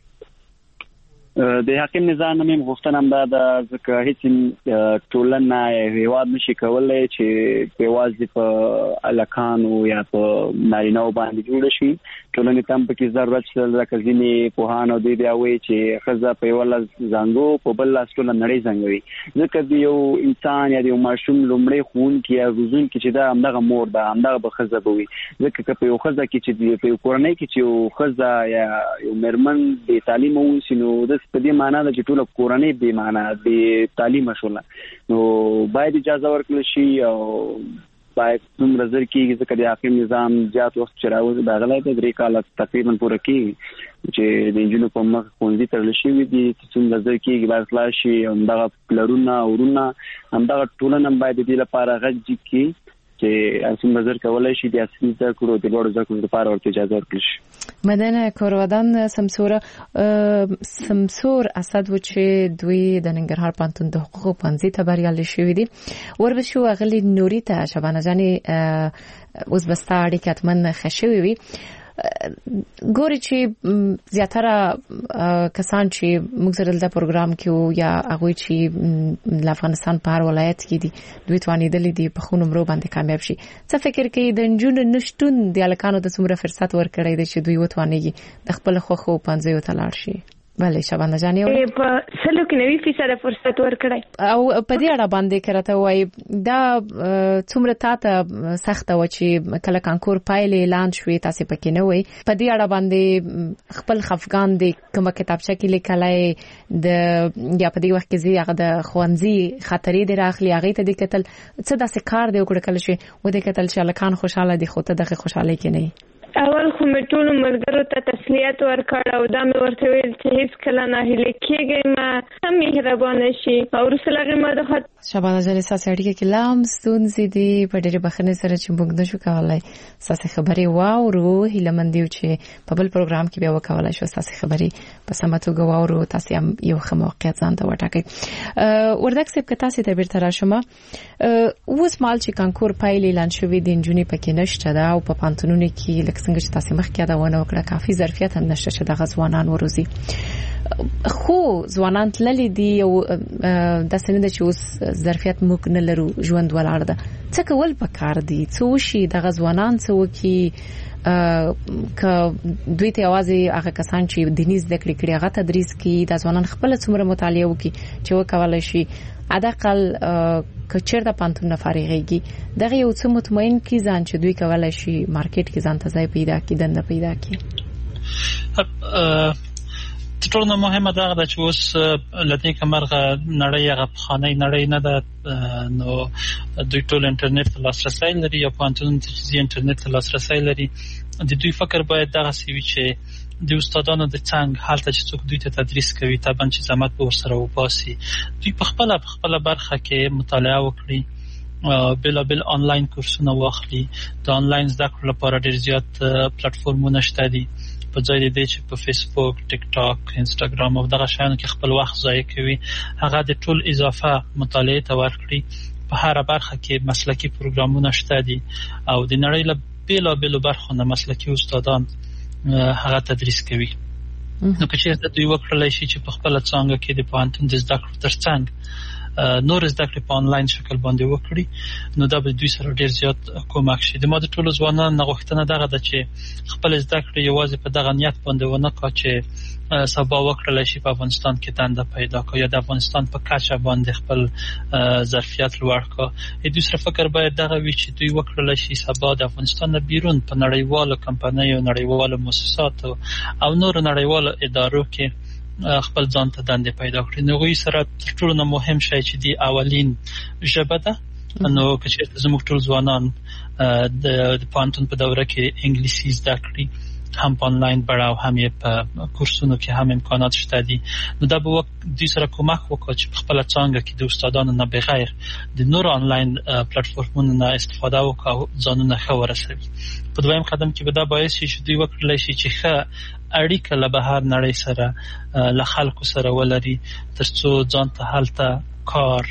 د حاکم نظام نیم غوښتنه هم دا ځکه هیڅ ټولنه هیواد نشي کولای چې په واځي په الکانو یا په نارینه باندې جوړ شي ټولنه تم په کې ضرورت شته ځکه ځینې په هانو دی بیا وایي چې خزه په یو لاس زنګو په بل لاس ټول نړۍ زنګوي ځکه د یو انسان یا د یو ماشوم لومړی خون کې یا روزون کې چې دا همدغه مور ده همدغه به خزه بوي ځکه په یو خزه کې چې په یو کورنۍ کې چې یو خزه یا یو مرمن د تعلیم اوسي نو د په دې معنی ده چې ټول کورنۍ به معنی د تعلیم شوله نو باید اجازه ورکړل شي او باید څومره زر کېږي ځکه د حاکم نظام زیات وخت چې راوځي دا غلای ته درې کاله تقریبا پوره کېږي چې د انجینو په مخ ښوونځي تړل شوي دي چې څومره زر کېږي باید خلاص شي همدغه پلرونه ورونه همدغه ټولنه باید د دې لپاره غږ جګ کړي چې څومره زر کولای شي د اصلي زده کړو د لوړو زده کړو لپاره ورته اجازه ورکړي شي مدنه کورودان سمسوره سمسور اسد و چې دوی د ننګرهار پانتون د حقوقو پنځه ته بریالي شوی دي وربشو غلي نوري ته شبانه جاني اوس بستا اړیکه اتمن خښوي وي ګوري چې زیاتره کسان چې موږ سره د پروګرام کې یا هغه چې د افغانستان په هر ولایت کې دي دوی توانیدل دي په خونو مرو باندې کامیاب شي. څه فکر کوي د نجونو نشټون د الکانو د څومره فرصت ورکړی دی چې دوی وتوانيږي د خپل خوخو پنځه یو تلار شي؟ بله شبانه جان یو په سلو کې نوي فیصد فرصت ورکړی او په دې اړه باندې کرته وای دا څومره تاته سخت و چې کله کانکور پایلې اعلان شوې تاسو پکې نه وای په دې اړه باندې خپل خفقان د کومه کتابچه کې لیکلای د یا په دې وخت کې زی هغه د خوانځي خطرې د راخلی هغه ته د کتل څه داسې کار دی وکړل کله شي و د کتل چې الکان خوشاله دي خو ته دغه خوشاله کې نه اول خو مې ټول ملګرو ته تسلیت ورکړ او دا مې ورته ویل چې هیڅ کله نه هلي کېږم ما هم مهربان شي او رسول ما د خط شبانه جان اساس اړیکه کې لام ستونزې دي په ډېر بخنه سره چې موږ نشو کولای اساس خبرې واورو هله من دی چې په بل پروګرام کې بیا وکولای شو اساس خبرې په سمته غواورو تاسو هم یو خمو موقعیت ځان ته وټاکئ. وردک سپ که تاسو ته بیرته راشم اوس مال چې کانکور پایلې اعلان شوې دي انجونی پکې نشته دا او په پانتونونو کې لکه څنګه چې تاسو مخکې دا ونه وکړه کافي ظرفیت هم نشته چې د غزوانان وروزي خو ځوانان تللی دي او د سند چې اوس ظرفیت موږ نه لرو ژوند ولاړ ده څه کول پکار دي څه وشي د غزوانان څه وکي ک دوی ته आवाज هغه کسان چې دیني زده کړې کړي هغه تدریس کوي د ځوانان خپل څومره مطالعه وکي چې وکولای شي اداقل کچر د پانتون فارغيږي دغه یو څه مطمئن کی ځان چې دوی کولای شي مارکیټ کې ځان ته ځای پیدا کړي دنده پیدا کړي. ټول نو مهمه ده چې اوس لدې کمرغه نړۍ هغه خانه نړۍ نه ده نو دوی ټول انټرنیټ ته لاسرسي لري یا پانتون ته انټرنیټ ته لاسرسي لري د دوی فکر باید دغه سی وي چې د استادانو د څنګه حالت چې څوک دوی ته تدریس کوي طبعا چې زحمت به ورسره وباسي دوی په خپل په خپل برخه کې مطالعه وکړي بل بل آنلاین کورسونه واخلي د آنلاین زده کړو لپاره ډېر زیات پلیټفارمونه شته دي په ځای دې چې په فیسبوک ټیک ټاک انستګرام او دغه شیانو کې خپل وخت ضایع کوي هغه د ټول اضافه مطالعه ته ورکړي په هر برخه کې مسلکی پروګرامونه شته دي او د نړۍ له بیل بیل برخو نه مسلکی استادان هغه تدریس کوي نو که چېرته دوی وکړلای شي چې په خپل څنګه کې د پوهنتون د زده کړو ترڅنګ نور زده کړې په آنلاین شکل باندې وکړي نو دا به دوی سره ډېر زیات کومک شي. د ما د ټولو ځوانانو غوښتنه دغه ده چې خپل زده کړې یوازې په دغه نیت باندې ونه کړي چې سبا وکړلای شي په افغانستان کې دنده پیدا کړي یا د افغانستان په کچه باندې خپل ظرفیت لوړ کړي. دوی سره فکر باید دغه وي چې دوی وکړلای شي سبا د افغانستان نه بیرون په نړیوالو کمپنیو نړیوالو مؤسساتو او نور نړیوالو ادارو کې خپل ځان ته دنده پیدا کړي. نو غوي سره تر ټولو نه مهم شی چې دی اولین ژبه ده نو که چېرته زموږ ټول ځوانان د پوهنتون په دوره کې انګلیسي زده کړي هم په آنلاین بڼه او هم یې په کورسونو کې هم امکانات شته دي نو دا به دوی سره کومک وکړي چې په خپل څنګه کې د استادانو نه بغیر د نور آنلاین پلیټفارمونو نه استفاده وکړي او ځانونه ښه ورسوي. په دویم قدم کې به دا باعث شي چې دوی وکړلای شي چې ښه اړیکه له بهر نړۍ سره له خلکو سره ولري ترڅو ځان ته هلته کار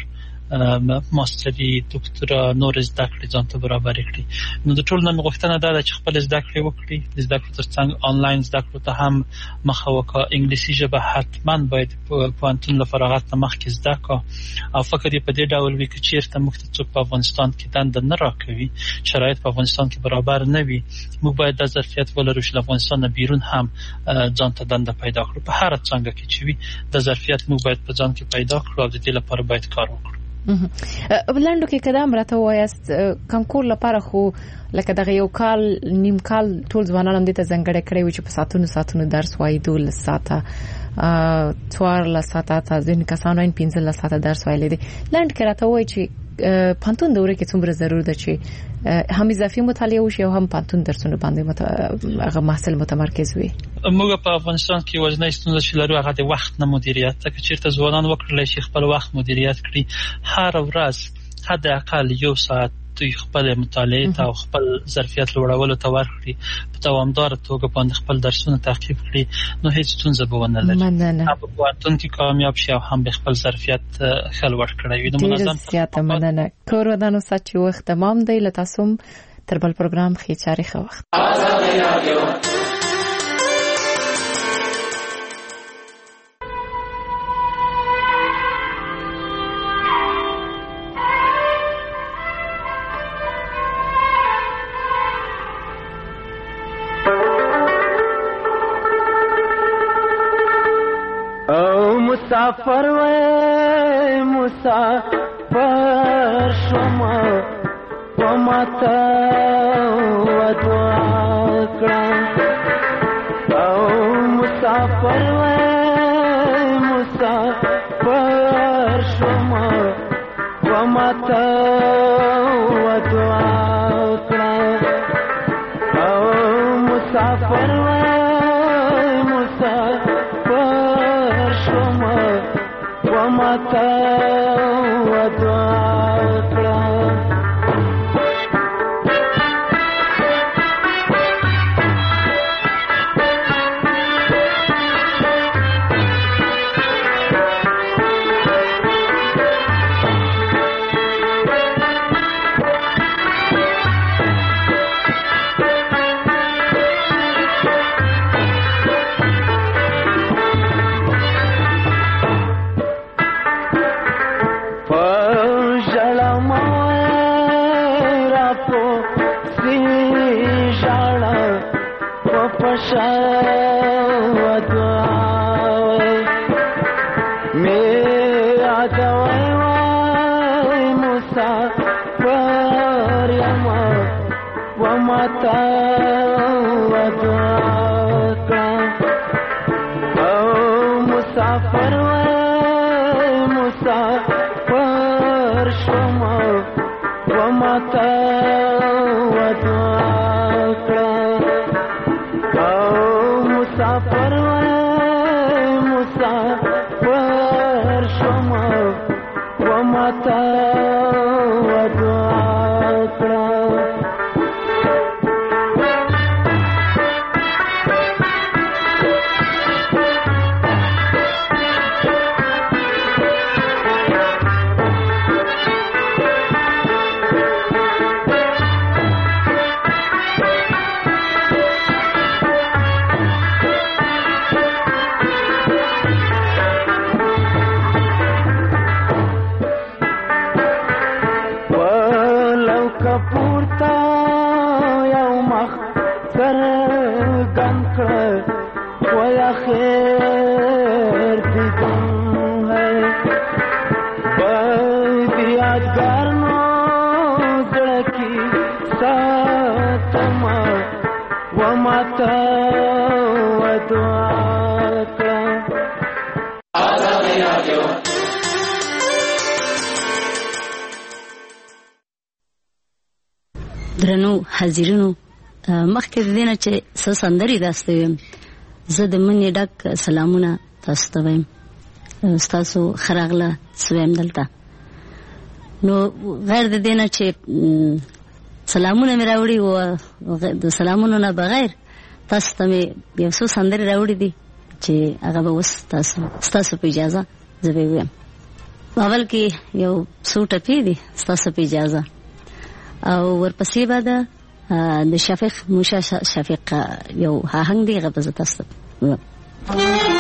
ماستری دکترا نور زده کړې ځان ته برابر کړي. نو د ټول نن غوښتنه ده چې خپل زده کړې وکړي د زده کړې ترڅنګ آنلاین زده کړو ته هم مخه وکړي. انګلیسي ژبه حتما باید په پوهنتون له فراغت نه مخکې زده کړو او فکر یې په دې ډول وي چې چیرته موږ ته څوک په افغانستان کې دنده نه راکوي شرایط په افغانستان کې برابر نه وي موږ باید د ظرفیت ولرو چې له افغانستان نه بیرون هم ځان ته دنده پیدا کړو په هر څنګه کې چې وي د ظرفیت موږ باید په ځان کې پیدا کړو او د دې لپاره باید کار وکړو. بلندو کې کدام راته وایست کانکور لپاره خو لکه دغه یو کال نیم کال ټول ځوانان هم دې ته ځانګړی کړی وي چې په ساعتونو ساعتونو درس وایي دولس ساعته څوارلس ساعته ته ځینې کسانو یې پنځلس ساعته درس ویلی دی. لنډ کې راته وایي چې پانتون دوره کې څومره ضرور ده چې هم اضافي مطالعه وشي او هم پانتون درسونه باندې هغه محصل متمرکز وي. موږ په افغانستان کې وزنه ستونزه چې لرو هغه د وخت نه مدیریت ته چیرته ځوانان وکړلای شي خپل وخت مدیریت کړي هر ورځ حد اقل یو ساعت دوی خپل مطالعه ته او خپل ظرفیت لوړولو ته ورکړي په دوامدار توګه باندې خپل درسونه تعقیب کړي نو هیڅ ستونزه به ونه لري. هم په پوهنتون کې کامیاب شي او هم به خپل ظرفیت ښه لوړ کړی وي. نو منظم زیاته مننه کور ودانو سچ وخت تمام دی لته سوم تر بل پروګرام خې چاري خو وخت مسافر وای مسافر شوما وماته ودعا کړه او مسافر وای مسافر شوما وماته ودعا کړه او مسافر وای مسافر شوما وماته ودعا کړه درنو حاضرینو مخکې د دې نه چې څه سندرې داسته ویم زه د منې ډک سلامونه تاسو ته وایم ستاسو ښه راغله څه وایم دلته نو غیر د دې نه چې سلامونه مې راوړي و د سلامونو نه بغیر تاسو ته مې یو څو سندرې راوړي دي چې هغه به اوس تاسو ستاسو په اجازه زه به ویم اول کې یو څو ټپې دي ستاسو په اجازه او ورپسې به د شفیق موسی شفیق یو آهنګ دی هغه به زه تاسو ته